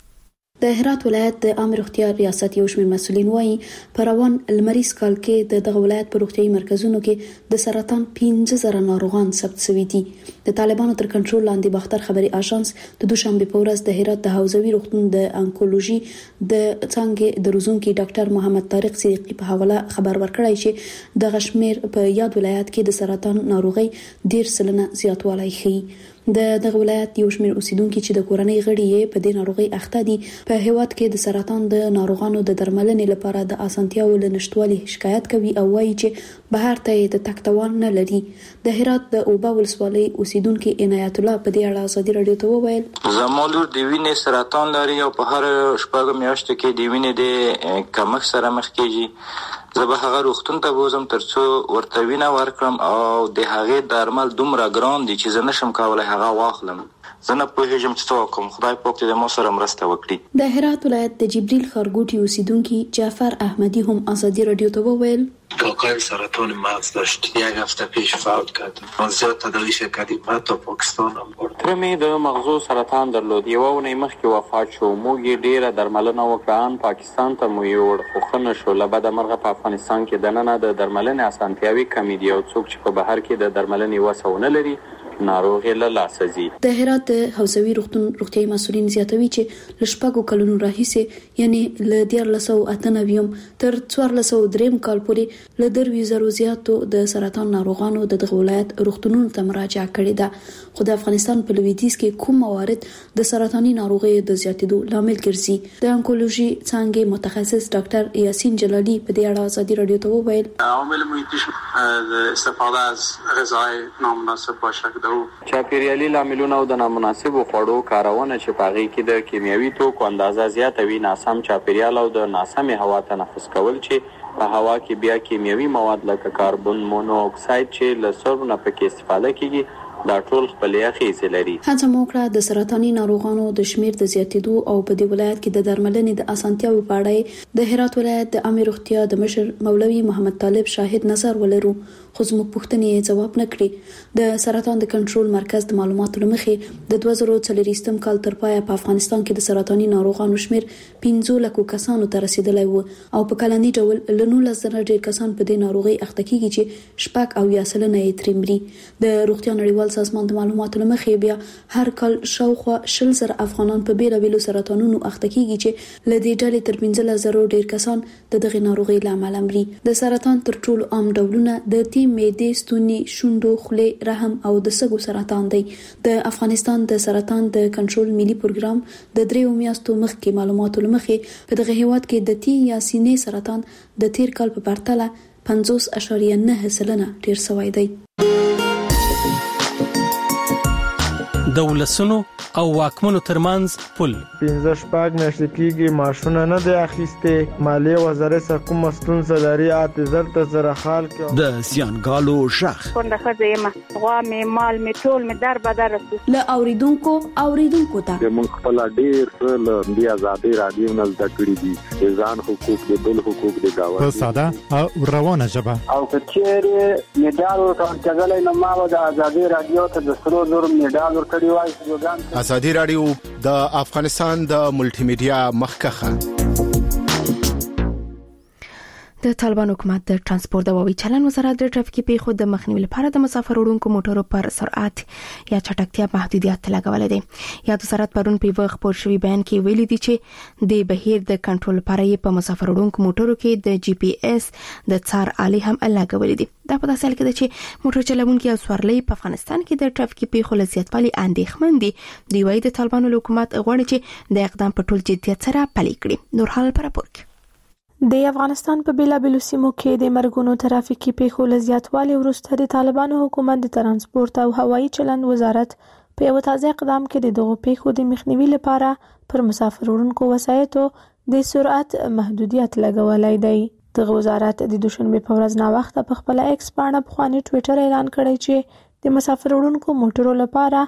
د هرات ولایت د عامه روغتیا ریاست یو شمېر مسؤلین وایي په روان لمریز کال کې د دغه ولایت په روغتیايي مرکزونو کې د سرطان 15000 ناروغان ثبت شوي دي. د طالبانو تر کنټرول لاندې باختر خبري اژانس د دوشنبه په ورځ د هرات د حوزوي روغتون د انکولوژي د څنګه د روزونکي ډاکټر محمد طارق صدیقي په حواله خبر ورکړی چې د غشمیر په یاد ولایت کې د سرطان ناروغي 10% زیاتوالی ښیي. د دغه ولایت یو شمېر اوسیدونکو چې د کورنۍ غړي یې په دې ناروغي اخته دي په هیواد کې د سرطان د ناروغانو د درملنې لپاره د اسانتیاو له نشټوالي شکایت کوي او وایي چې بهر ته د تګ توان نه لري. د هرات د اوبا ولسوالۍ اوسیدونکو عنایت الله په دې اړه ازادي رادیو ته وویل زموږ د وینې سرطان لري او په هر شپږ میاشتو کې د وینې د کمښت سره مخ کیږي. زه به هغه روغتون ته بوزم ترڅو ورته وینه ورکړم او د هغې درمل دومره ګران دي چې زه نشم کولی هغه واخلم. زه نه پوهېږم چې څه وکړم. خدای پاک دې ما سره مرسته وکړي. د هرات ولایت د جبریل خارګوټي اوسیدونکي جعفر احمدی هم ازادي رادیو ته وویل کاکای سرطان مغز داشت. یک هفته پیش فوت کرد. زیاد تداویش کردیم حتی پاکستان هم برد. ترمي د مغزو سرطان درلود. یو ونې مخکې وفات شو. موږ یې ډیره درملنه وکړه. پاکستان ته مو یوړ خو ښه نه شو. له بده مرغه په افغانستان کې دننه د درملنې اسانتیاوي کمې دي او څوک چې په بهر کې د درملنې وسه ونه لري ناروغ له لاسه ځي. د هرات د حوزوي روغتون روغتیايي مسؤلین زیاتوي چې له شپږو کلونو راهیسې یعنی له 1998 تر 1403 کال پورې له 2000 زیاتو د سرطان ناروغانو د دغه ولایت روغتونونو ته مراجعه کړې ده. خو د افغانستان په لویدیځ کې کوم موارد د سرطاني ناروغیو د زیاتېدو لامل ګرځي. د انکولوژي څنګه متخصص ډاکټر یاسین جلالی په دې اړه ازادي رادیو ته وویل عوامل محیطي د استفاده از غذای نامناسب باشه چاپیریالي لاملونه او د نامناسبو خوړو کارونه چې په هغې کې د کیمیاوي توکو اندازه زیاته وي، ناسم چاپیریال او د ناسمې هوا تنفس کول چې په هوا کې بیا کیمیاوي مواد لکه کاربن مونو اکساید چې له سرو نه پکې استفاده کیږي دا ټول خپل اغیزې لري. هڅه موکړه د سرطاني ناروغانو د شمیر د زیاتېدو او په دې ولایت کې د درملنې د اسانتیاو په اړه د هرات ولایت د عامه روغتیا د مشر مولوي محمد طالب شاهد نظر ولرو، خو زموږ پوښتنې جواب نه کړي. د سرطان د کنټرول مرکز د معلوماتو لمخې د 2024 کال تر پایه په افغانستان کې د سرطاني ناروغانو شمیر 15 لک کسانو ته رسیدلی و او په کلني ډول له 19,000 ډیر کسان په دې ناروغي اخته کیږي چې شپږ او یا سلنه یې ترمري. د روغتیا نړیوال سازمان د معلوماتو لمخې بیا هر کال شاوخوا 20,000 افغانان په بیلابیلو سرطانونو اخته کیږي چې له دې ډلې تر 15,000 ډیر کسان د دغه ناروغي له امله مري. د سرطان تر ټولو عام ډولونه د معدې، ستوني، شونډو، خولې، رحم او د سږو سرطان دی. د افغانستان د سرطان د کنټرول ملي پروګرام د 3 میاشتو مخکې معلوماتو لمخې په دغه هیواد کې د تی یا سینې سرطان د تیر کال په پرتله 50.9% ډیر شوی دی. د ولسونو او واکمنو ترمنځ پل 15 میاشتې کېږي ماشونه نه دی اخیسته. مالیه وزارت کوم ستونزه لري اعتذار ته زره حال کې د زیانګالو شخ څنګه خزه ما غوا می مال می ټول می در بدر ل اوریدونکو ته د مونږ خپل ډیر څه د آزادي رادیو نه زده کړی دي، ځان حقوق د بل حقوق د گاوه په ساده او روانه ژبه او کچېره میډال ورکړل نو ما د آزادي رادیو ته د سرو زور میډال ورکړی وای. ازادي رادیو د افغانستان د ملټي میډیا مخکخه. د طالبان حکومت د ترانسپورت او هوایي چلند وزارت د ټرافیکي پیښو د مخنیوي لپاره د مسافر وړونکو موټرو پر سرعت یا چټکتیا محدودیت لګولې دي. یا د وزارت پرون په وخت خبر شوی بیان کې ویلي دي چې د بهیر د کنټرول لپاره په مسافر وړونکو موټرو کې د جی پی اس د څار آلې هم لګولې دي. دا په داسې حال کې ده چې موټر چلوونکي او سوارلۍ په افغانستان کې د ټرافیکي پیښو له زیاتوالي اندېښمن دي. دی وايي د طالبانو حکومت غواړي چې د اقدام په ټول جدیت سره پلي کړي. نور حال پر راپور د افغانستان په بیلابیلو سیمو کې د مرګونو ترافیکي پیښو له زیاتوالي وروسته د طالبانو حکومت د ترانسپورت او هوایي چلند وزارت په یو تازه اقدام کې د دغو پیښو د مخنیوي لپاره پر مسافر وړونکو وسایطو د سرعت محدودیت لګولای دی. دغه وزارت د دوشنبه په ورځ نا وخت په خپل ایکس باندې پخوانی ټوئیټر اعلان کړی چې د مسافر وړونکو موټرو لپاره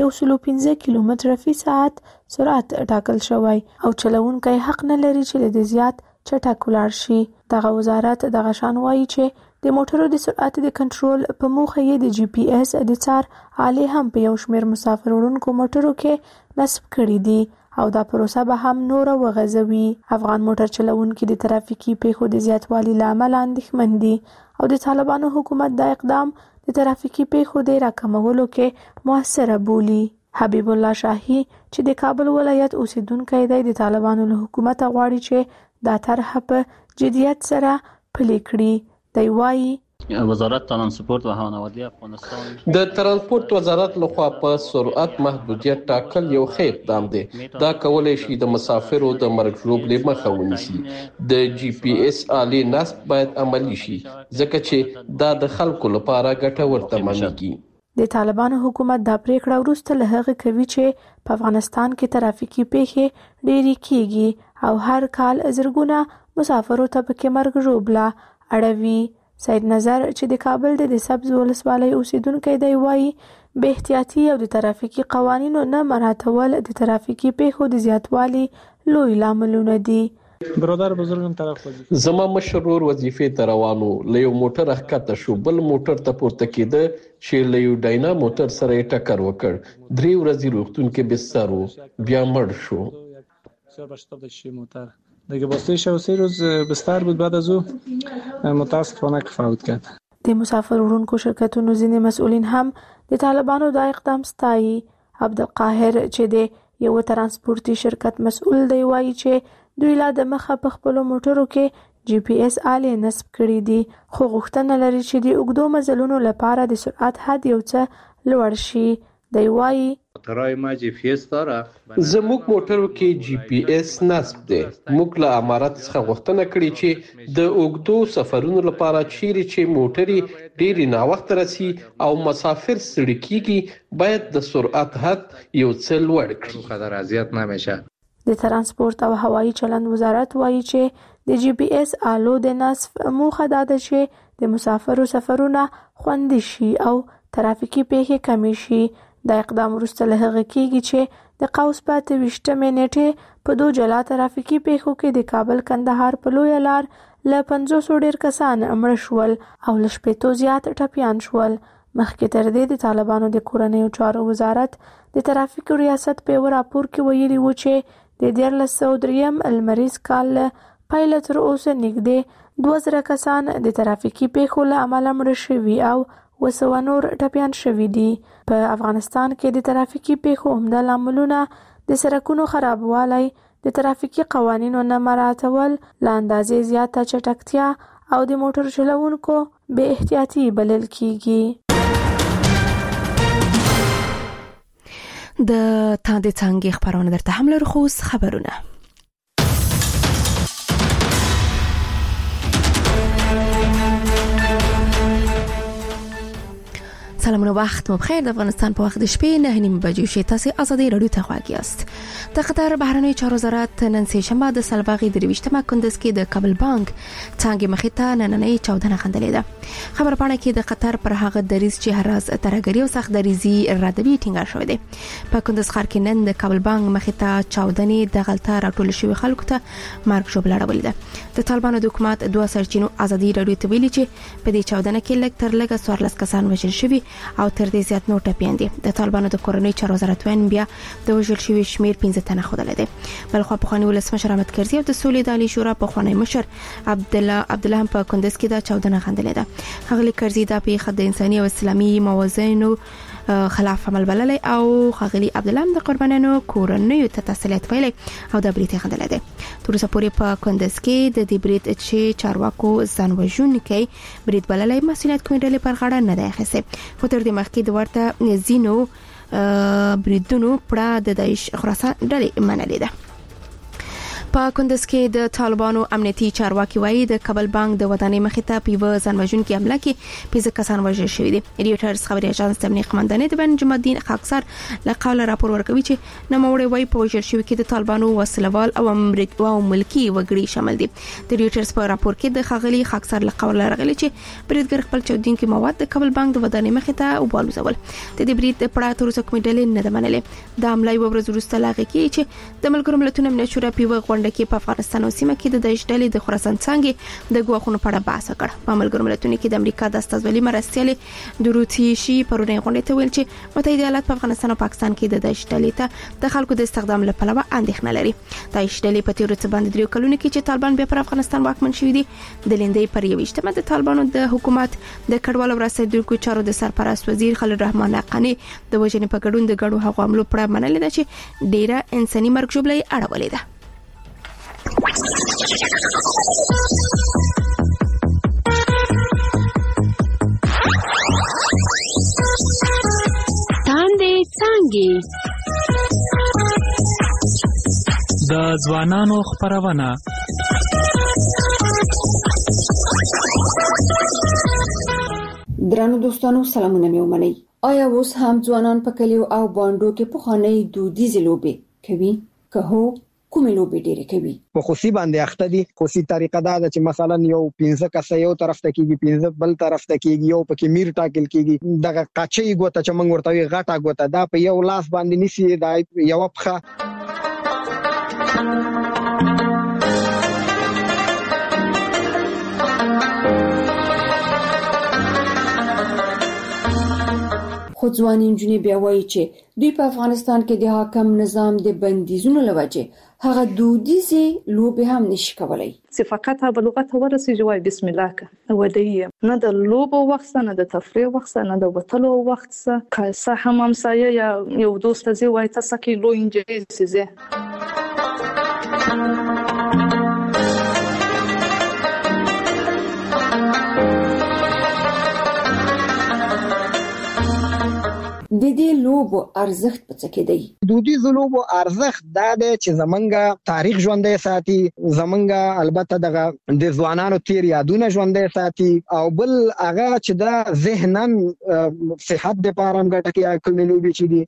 115 کیلومتر فی ساعت سرعت ټاکل شوی او چلوونکی حق نه لري چې د زیات چټک ولاړ شي. دغه وزارت دغه شان وایي چې د موټرو د سرعت د کنټرول په موخه یې د جی پی اس د څار آلې هم په یو شمېر مسافر وړونکو موټرو کې نصب کړي دي او دا پروسه به هم نور وغځوي. افغان موټر چلوونکي د ترافیکي پیښو د زیاتوالي له امله اندېښمن دي او د طالبانو حکومت دا اقدام د ترافیکي پیښو د راکمولو کې موثر بولي. حبیب الله شاهی چې د کابل ولایت اوسیدونکی دی د طالبانو له حکومت غواړي چې دا طرح په جدیت سره پلي کړي. دی وايي وزارت ترانسپورت و هوایی افغانستان د ترانسپورت وزارت لخوا په سرعت محدودیت ټاکل یو ښه اقدام دی. دا کولای شي د مسافرو د مرګ ژوبلې مخه ونیسي. د جی پی اس آلې نصب باید عملی شي ځکه چې دا د خلکو لپاره ګټور تمامېږي. د طالبانو حکومت دا پریکړه وروسته له هغه کوي چې په افغانستان کې ترافیکي پیښې ډېرې کیږي او هر کال زرګونه مسافرو ته پکې مرګ ژوبله اړوي. سید نظر چې د کابل د سبز ولسوالۍ اوسیدونکی دی وايي بے احتیاطي او د ترافیکي قوانینو نه مراعاتول د ترافیکي پیښو د زیاتوالي لوی لاملونه دي. برادر بزرگم طرف وظیفه زما مشرور وظیفې ته روانو له یو موټر ښکته شو بل موټر ته پورته کېده چې له یو ډاینا موټر سره یې ټکر وکړ. 3 ورځې روغتون کې بستر و بیا مړ شو. دیگه باستش و 3 روز بستر بود بعد از او متاسفانه فوت کرد. د مسافر وړونکو شرکتونو ځینې مسؤلین هم د طالبانو دا اقدام ستایي. عبدالقاهر چې د یو ترانسپورتي شرکت مسؤل دی وايي چې دوی لا د مخه په خپل موټرو کې جی پی اس آلې نصب کړي دي خو غوښتنه لري چې د اوږدو مزلونو لپاره د سرعت حد یو څه لوړ شي. دی وايي موټرای ما جی پی اس داره زموږ موټرو کې جی پی اس نصب دی. موږ له امارات څخه غوښتنه کړې چې د اوږدو سفرونو لپاره چیرې چې موټري ډېری ناوخته راسي او مسافر ستړي کیږي باید د سرعت حد یو څه لوړ کړي. خطر اذیت نمیشه. د ترانسپورت او هوایي چلند وزارت وايي چې د جی پی اس آلو د نصب موخه دا ده چې د مسافرو سفرونه خوندي شي او ترافیکي پیښې کمې شي. د اقدام وروسته له هغه کېږي چې د قوس په 28 نیټې په 2 جلا ترافیکي پیښو کې د کابل کندهار په لویه لار له 500 ډیر کسان مړ شول او له 80 زیات ټپیان شول. مخکې تر دې د طالبانو د کورنیو چارو وزارت د ترافیکو ریاست په یو راپور کې ویلي و چې د 1303 المریز کال پیل تر اوسه نږدې 2000 کسان د ترافیکي پیښو له امله مړ شوي او 200 نور ټپیان شوي دي. په افغانستان کې د ترافیکي پیښو عمده لاملونه د سړکونو خرابوالی، د ترافیکي قوانینو نه مراعاتول، له اندازې زیاته چټکتیا او د موټر چلوونکو بې احتیاطي بلل کیږي. د تاندې څنګه خبرونه درته هم لرو، خو خبرونه سلامونه، وخت مو بخیر. د افغانستان په وخت د شپې 9:30 بجې شي. تاسو ازادي رادیو ته غواړئ یاست. د قطر بهرنی چارو وزارت نن سه شنبه د سلباغي د 23مه کندز کې د کابل بانک څنګه مخې ته نننۍ چاودنه خندلې ده. خبر پاڼه کې د قطر پر هغه دریز چې هراز ترګری او سخت دریزي ردوي ټینګار شوې ده. په کندز ښار کې نن د کابل بانک مخې ته چاودنې د غلطه راټول شوی خلکو ته مرګ ژوبل راوړل ده. د طالبانو د حکومت دوه سرچینو ازادي رادیو ته ویلي چې په دې چاودنه کې لږ تر لږه 14 کسان وژل شوي او تر دې زیات نور ټپیان دي. د طالبانو د کورنۍ چارو وزارت وین بیا د وژل شوی شمیر 15 تنه خوده ده. بلخو پخوانی ولسمشر احمد کرزي او د سولې د عالی شورا پخوانی مشر عبد الله هم په کندز کې دا چاودنه غندلې ده. هغه کرزي دا پیښه د انساني او اسلامي موازینو خلاف عمل بللی او خغلی عبد الله د قربانانو کورنۍ ته تسلیت ویلي او د بریټ غندلې ده. تر اوسه پورې په کندز کې د دې بریټ چې چارواکو ځان وژونکي بریټ بللی مسؤلیت کوي ډلې پر غاړه نه دی اخیسته. خو تر دې مخکې د ورته زینو بریدونو پړه د داعش خراسان ډلې منلې ده. په کندز کې د طالبانو امنیتي چارواکي وایي د کابل بانک د ودانۍ مخې ته په ځانوژونکي حمله کې 15 کسان وژل شوي دي. ریوټرز خبري اژانس تمنی قماندانې د بن جمعالدین خاکسار له قوله راپور ورکوي چې نوموړی وایي په وژل شوي کې د طالبانو وسلوال او ملکی وګړي شامل دي. د ریوټرز په راپور کې د خغلی خاکسار له قوله راغلي چې بریدګر خپل چودونکي مواد د کابل بانک د ودانۍ مخې ته وبالوزول. د دې برید پړه تر اوسه کومې ډلې نه ده منلې. د حمله یو ورځ وروسته لاغې کې چې د ملګرو ملتونو امنیت شورا په کې په افغانستان او سیمه کې د داعش ډلې د خراسان څنګه د ګواښونو په اړه بحث وکړ. په ملګرو ملتونو کې د امریکا د استازولي مرستيالي دروتیشي پرونی غونډه ته ویل چې متحده ایالات په افغانستان او پاکستان کې د داعش ډلې ته د خلکو د استخدام لپاره اندېښنه لري. داعش ډلې په تیر څه باندې 3 کلونو کې چې طالبان بیا پر افغانستان واکمن شوي دي د لیندې پر 28مه د طالبانو د حکومت د کډوالو رسیدونکو چارو د سرپرست وزیر خلیل الرحمن حقانی د وژنې په ګډون د ګډو هغو عملو پر منل دي چې ډیره انساني مرګ ژوبلې اړولې ده. تاندې څنګه د ځوانانو خبرونه درنو دوستانو سلامونه مې ومنئ. آیا اوس هم ځوانان په کلیو او باندو کې پخوانۍ دودیزې لوبې کوي؟ که هو کومې لوبې ډېرې کوي؟ په خوشي باندې اخته دي. خوشي طریقه دا ده چې مثلا یو 15 کس یو طرف ته کېږي، 15 بل طرف ته کېږي، یو پکې میر ټاکل کېږي. دغه قاچي ګوته چې موږ ورته وی غاټه ګوته دا په یو لاس باندې نسی، دا یو پخه خو ځواني نجونې بیا وایي چې دوی په افغانستان کې د حاکم نظام د بندیزونو لوجه هغه دودیزې لوبې هم نشي کولای. فقط به لغت ورسې جوای بسم الله که ودی نه د لوبو وخت نه د تفریح وخت نه د وتلو وخت که صح هم سایه یا یو دوست زی وای تاسو کې لو انجلیزي زه د دې لوبو ارزښت په څه کې دی؟ دودیزو لوبو ارزښت دا دی چې زمونږ تاریخ ژوندی ساتي، زمونږ البته دغه د ځوانانو تیر یادونه ژوندی ساتي، او بل هغه چې دا ذهنن صحت لپاره هم ګټه کوي. کومې لوبې چې دي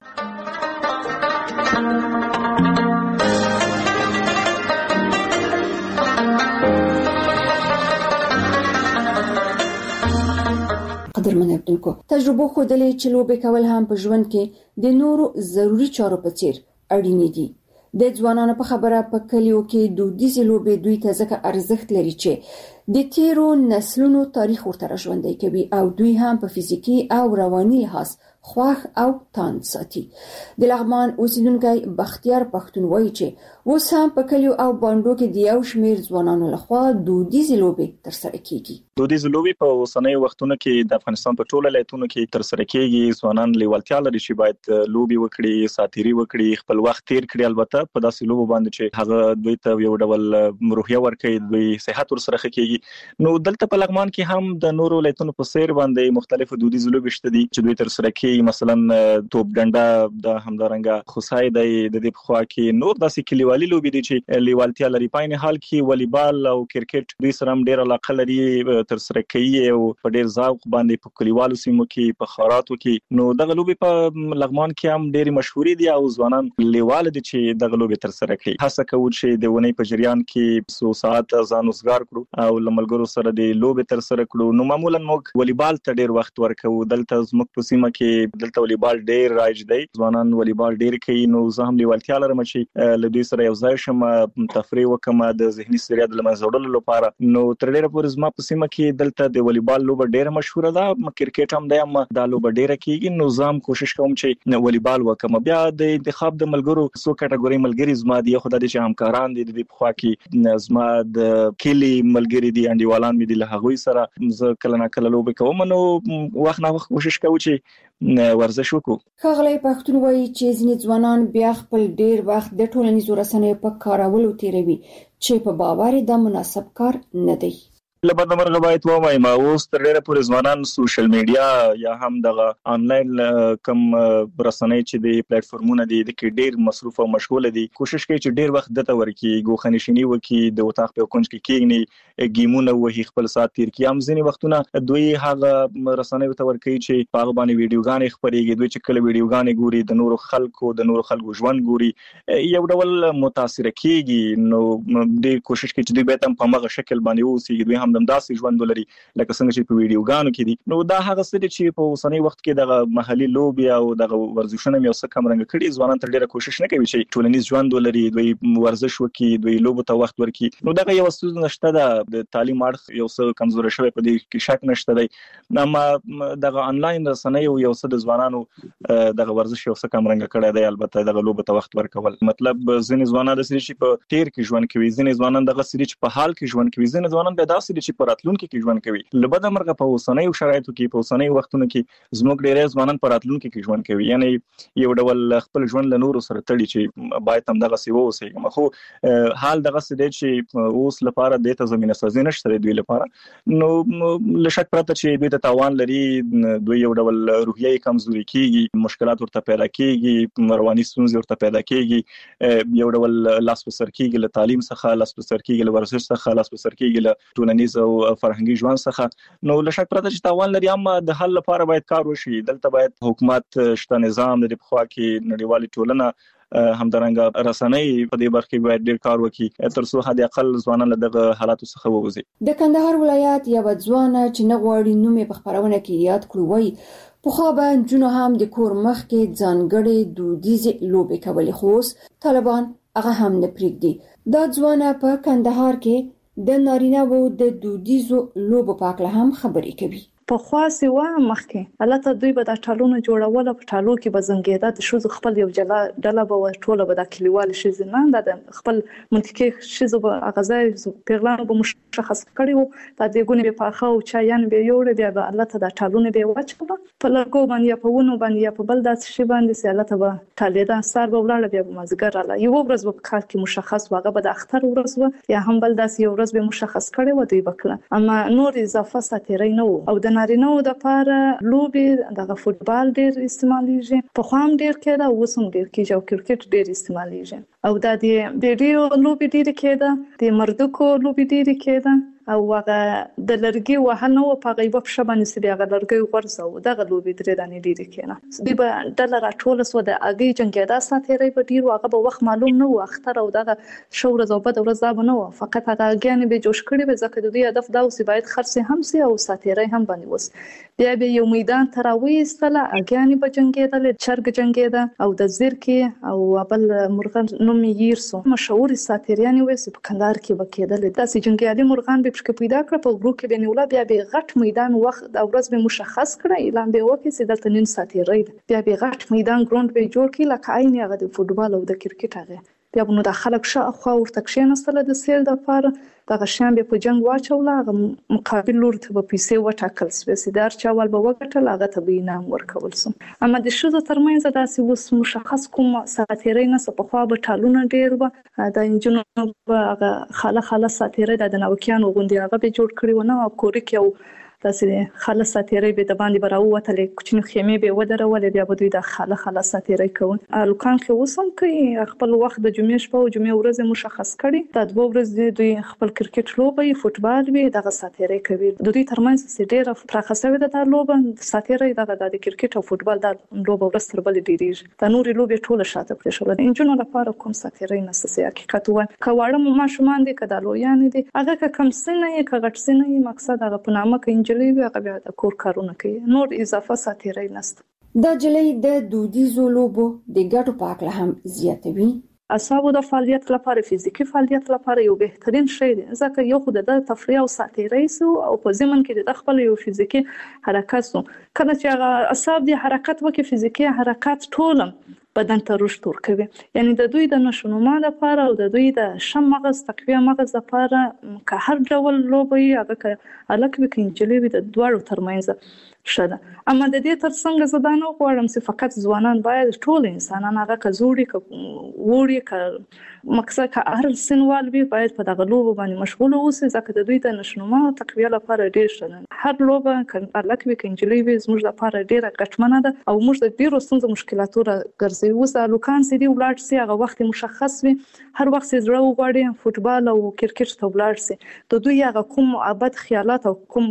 قدرمن اردوونکو تجربه ښودلې چې لوبې کول هم په ژوند کې د نورو ضروری چارو په څیر اړین دي. د ځوانانو په خبره په کلیو کې دودیزې لوبې دوی ته ځکه ارزښت لري چې د تیرو نسلونو تاریخ ورته ژوندی کوي او دوی هم په فزیکی او رواني لحاظ خوښ او تاند ساتي. د لغمان اوسیدونکو بختیار پښتون وایي چې اوس هم په کلیو او بانډو کې د یو شمیر ځوانانو لخوا دودیزې لوبې ترسره کیږي. دودیزې لوبې په اوسنیو وختونو کې د افغانستان په ټولو ولایتونو کې ترسره کیږي. ځوانان لیوالتیا لري چې باید لوبې وکړي، ساتيري وکړي، خپل وخت تیر کړي. البته په داسې لوبو باندې چې هغه دوی ته یو ډول روحیه ورکوي، دوی صحت ورسره کیږي. نو دلته په لغمان کې هم د نورو ولایتونو په سیر باندې مختلفو دودیزې لوبې شته دي چې دوی ترسره کوي. مثلا توپ ډنډه د همدارنګه خصای د دې په خوا کې نور داسې کلیوالي لوبې دي چې لیوالتیا لري. په عین حال کې والیبال او کرکټ دوی سره هم ډېر علاقه لري، ترسره کوي او په ډېر ذوق باندې په کلیوالو سیمو کې په خاراتو کې. نو دغه لوبې په لغمان کې هم ډېر مشهوري دي او ځوانان لیوال دي چې دغه لوبې ترسره کوي. هڅه کوي چې د ونې په جریان کې 100 ساعت ځان وزګار کړو او لملګرو سره د لوبې ترسره کړو. نو معمولا موږ والیبال ته ډېر وخت ورکو. دلته زموږ په سیمه کې دلته والیبال ډېر رایج دی، ځوانان والیبال ډېر کوي. نو زه هم لیوالتیا لرم چې له دوی سره یو ځای شم، تفریح وکم د ذهني ستړیا د لمنځه وړلو لپاره. نو تر ډېره پورې زما په سیمه کې دلته د والیبال لوبه ډېره مشهوره ده، کرکټ هم دی، هم دا لوبه ډېره کیږي. نو زه هم کوشش کوم چې والیبال وکم. بیا د انتخاب د ملګرو څو کټګوري ملګري زما دي، خو د چې همکاران دي د په خوا کې زما د کلی ملګري دي، انډیوالان مې دي، له هغوی سره زه کله نه کله لوبې کوم. نو وخت نه وخت کوشش کوم چې ورزش وکړو. ښاغلی پښتون وایي چې ځینې ځوانان بیا خپل ډیر وخت د ټولنیزو رسنیو په کارولو تیروي چې په باور دا مناسب کار نه دی. لبد مرغه باید وایم اوس تر ډیره پورې ځوانان سوشل میډیا یا هم دغه آنلاین کم رسنۍ چې د پلیټ فارمونه دي د کې ډیر مصروف او مشغول دي. کوشش کوي چې ډیر وخت دته ورکی غوخنشینی وکي، د وطاق په کونج کې کېږي، گیمونه وهي، خپل سات تیر کی. هم ځینې وختونه دوی هغه رسنۍ ته ورکی چې په هغه باندې ویډیوګانې خبريږي. دوی چې کله ویډیوګانې ګوري د نورو خلکو ژوند ګوري، یو ډول متاثر کیږي. نو د کوشش کوي چې دوی به هم په هغه شکل باندې اوسي، دوی هم داسې ژوند ولري لکه څنګه چې په ویډیوګانو کې دي. نو دا هغه څه چې په اوسنۍ وخت کې د محلي لوبي او د ورزشونو یو څه کم رنګ کړي. ځوانان تر ډیره کوشش نه کوي چې ټولنیز ژوند ولري، دوی ورزش وکړي، دوی لوبو ته وخت ورکړي. نو دا یو څه نشته د تعلیم اړخ یو څه کمزوري شوی، په دې کې شک نشته دی. اما د انلاین رسنۍ یو څه د ځوانانو د ورزش یو څه کم رنګ کړي دی. البته د لوبو ته وخت ورکول مطلب ځینې ځوانان د سړي په تیر کې ژوند کوي، ځینې ځوانان د غسري په حال کې ژوند کوي، ځینې ځوانان به داسې چې په راتلونکو کې ژوند کوي. لبد مرغه په اوسنیو شرایطو کې په اوسنیو وختونو کې زموږ ډېر ځوانان په راتلونکو کې ژوند کوي. یعنی یو ډول خپل ژوند له نورو سره تړي چې باید هم دغه سی ووسي. خو حال دغه څه دی چې اوس لپاره د ته زمينه سازي نشته دوی لپاره. نو لشک پرته چې دوی ته تاوان لري، دوی یو ډول روحیه کمزوري کیږي، مشکلات ورته پیدا کیږي، رواني ستونزې ورته پیدا کیږي، یو ډول لاس په سر کیږي له تعلیم څخه، لاس په سر کیږي له ورزش څخه، لاس په سر کیږي له ټولنیز او فرهنګي ژوند څخه. نو لشک پرته چې تاوان لري، اما د حل لپاره باید کار وشي. دلته باید حکومت شته، نظام د په خوا کې نړیوالي ټولنه همدارنګه رسنۍ په دې برخه کې باید ډیر کار وکړي تر څو حد اقل ځوانان له دغه حالاتو څخه ووځي. د کندهار ولایت یو ځوان چې نه غواړي نوم په خبرونه کې یاد کړو وایي په خو به جنو هم د کور مخ کې ځانګړي دودیزې لوبې کولې، خو طالبان هغه هم نه پریږدي. دا ځوان په کندهار کې د نارینه وو د دودیزو لوبو په اړه هم خبرې کوي. په خاصه و مخکې البته دوی به د ټالونو جوړول، په ټالو کې به زنګیدا د شوز خپل یو جلا ډله به ټوله به د کلیوال شیز نه د خپل منطقي شیز به غزای پیغلان به مشخص کړي وو. په دې ګونې به پاخه او چایان به یوړ بیا به البته د ټالونو به وچول په لګو باندې په ونو باندې په بل داس شی باندې سي البته به ټالیدا سر به ولاړ بیا به مازګر الله یو ورځ به کار کې مشخص واغه به د اختر ورځ و یا هم بل داس یو ورځ به مشخص کړي و دوی وکړه. اما نور اضافه ساتيري نه او د نارینه د لپاره لوبې دغه فوتبال ډیر استعماليږي، په خوام ډیر کېده، اوسم ډیر کېږي او کرکټ ډیر استعماليږي. او د ویډیو لوبې ډیر کېده، د مردکو لوبې ډیر کېده او هغه د لرګي وهنه او په غیبه په شبانه سي هغه لرګي ورسو دغه لوبې درې دانې ډیر کېنه. د به ډلر ټول سو د اگې جنگیدا ساتيري په ډیر هغه به وخت معلوم نه و، اختر او دغه شور زوبد ورځ دا نه و، فقط هغه ګان به جوش کړي به ځکه د دې هدف دا اوسې باید خرڅ هم سي او ساتيري هم باندې وس. بیا به یو میدان ته راوېستله اګیانې به جنګېدلې چرګ جنګېده او د زیرکې او بل مرغان نوم یې یرسو مشهور ساتیریانې وې په کندهار کې به کېدلې داسې جنګیالي مرغان به پکې پیدا کړ په غرو کې به نیوله بیا به غټ میدان وخت او ورځ به مشخص کړ اعلان به وکړي چې دلته نن ساتیری بیا به غټ میدان ګراوند به جوړ کړي لکه عین هغه د فوټبال او د کرکټ هغه بیا نو د خلک شاوخوا ورته کښېناستل د سیل دپاره دغه شیان به په جنګ واچوله هغه مقابل لور ته به پیسې وټاکل سوې چې د هر چا ول به وګټل هغه ته به انعام ورکول سو اما د ښځو ترمنځ داسې اوس مشخص کوم ساتیری نه پخوا به ټالونه ډېر به د انجونو به هغه خاله ساتیری د ناوکیانو غوندې هغه به جوړ کړي ونه او کورې کې او داسې خاله ساتیری به د باندې به راووتلې کوچنۍ خیمې به ودرولې بیا به دوی د خاله ساتیری کوي الوکان کې اوس هم کوي خپل وخت د جمعې شپه او جمعې ورځ مشخص کړي د دوه ورځې دوی خپل کرکټ لوبه فوټبال وي دغه ساتیری کوي د دوی ترمنځ ډېره پراخه شوې ده د لوبه ساتیری دغه د کرکټ او فوټبال د لوبه ورځ تر بلې ډېریږي د نورې لوبې ټوله شاته پرېښودل انجونو لپاره کوم ساتیری نشته حقیقت وایم که واړه ماشومان دي که د لویان دي هغه که کم سنه یې که غټ سنه یې مقصد هغه په نامه کې جلې وي هغه بیا د کور کارونه کوي نور اضافه ساتیری نشته دا جلې د دودیزو لوبو د ګټو په اړه هم زیاتوي اعصابو د فعالیت لپاره فزیکی فعالیت لپاره یو بهترین شی دی ځکه یو خو د تفریح او ساتیری سو او په ضمن کې د خپل یو فزیکی حرکت سو کله چې هغه اعصاب دی حرکت وکړي فزیکی حرکت ټول بدن ته رشد ورکوي یعنی د دوی د نشونما لپاره او د دوی د شم مغز تقویه مغز لپاره که هر ډول لوبه هغه که الک وي که انجلې وي د دواړو ترمنځ ښه ده اما د دې ترڅنګ زه دا نه غواړم چې فقط ځوانان باید ټول انسانان هغه که زوړي که وړي که مقصد که هر سنوال وي باید په دغه لوبو باندې مشغول اوسي ځکه د دوی د نشونما او تقویه لپاره ډېر ښه ده هر لوبه که الک وي که انجلې وي زموږ لپاره ډېره ګټمنه ده او موږ د ډېرو ستونزو مشکلاتو راګرځوي اوس الوکان سي دی ولاړ سي هغه وخت مشخص وي هر وخت زړه وغواړي فوټبال او کرکټ ته ولاړ سي د دوی هغه کوم ابد خیالات او کوم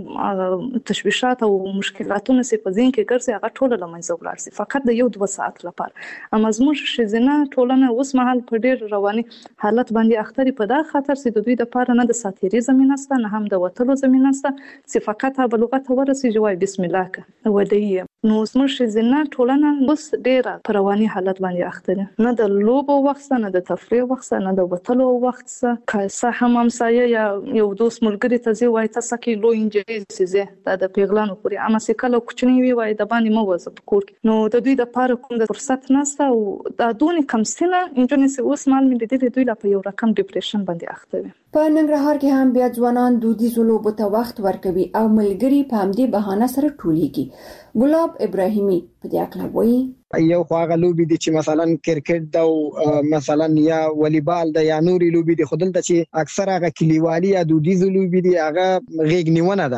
تشویشات او مشکلاتونه سي په ذهن کې ګرځي هغه ټول له منځه ولاړ سي فقط د 1-2 ساعت لپاره اما زموږ شزینه ټولنه اوس مهال په ډېر رواني حالت باندې اختري په دا خاطر سي د دوی لپاره نه د ساتيري زمينه سته نه هم د وټلو زمينه سته چې فقط په لغت ورسي جوای بسم الله کا ودی نو زموږ شزینه ټولنه اوس ډېر په رواني حالت باندې اختري نه د لوبو وخت نه د تفریح وخت نه د وټلو وخت که صح هم سایه یا یو دوست ملګری ته زی وای تاسو کې لو انجری سي د پیغلانو پوري اما چې کله کوچنی وي وای د باندې مو وځ په کور نو د دوی د پاره کوم د فرصت نشته او د دونی کم سنه انجونی سي اوس مال ملي دي دوی لا په یو رقم ډیپریشن باندې اختوي په ننګرهار کې هم بیا ځوانان دودیزو لوبو ته وخت ورکوي او ملګری په همدې بهانه سره ټولیږي ګلاب ابراهیمي په دې اړه وایي یو خواغه لوبي دي چې مثلا کرکټ دا او مثلا یا والیبال دا یا نوري لوبي دي خودلته چې اکثر هغه کلیوالي یا دودیزو لوبي دي هغه غېګنیونه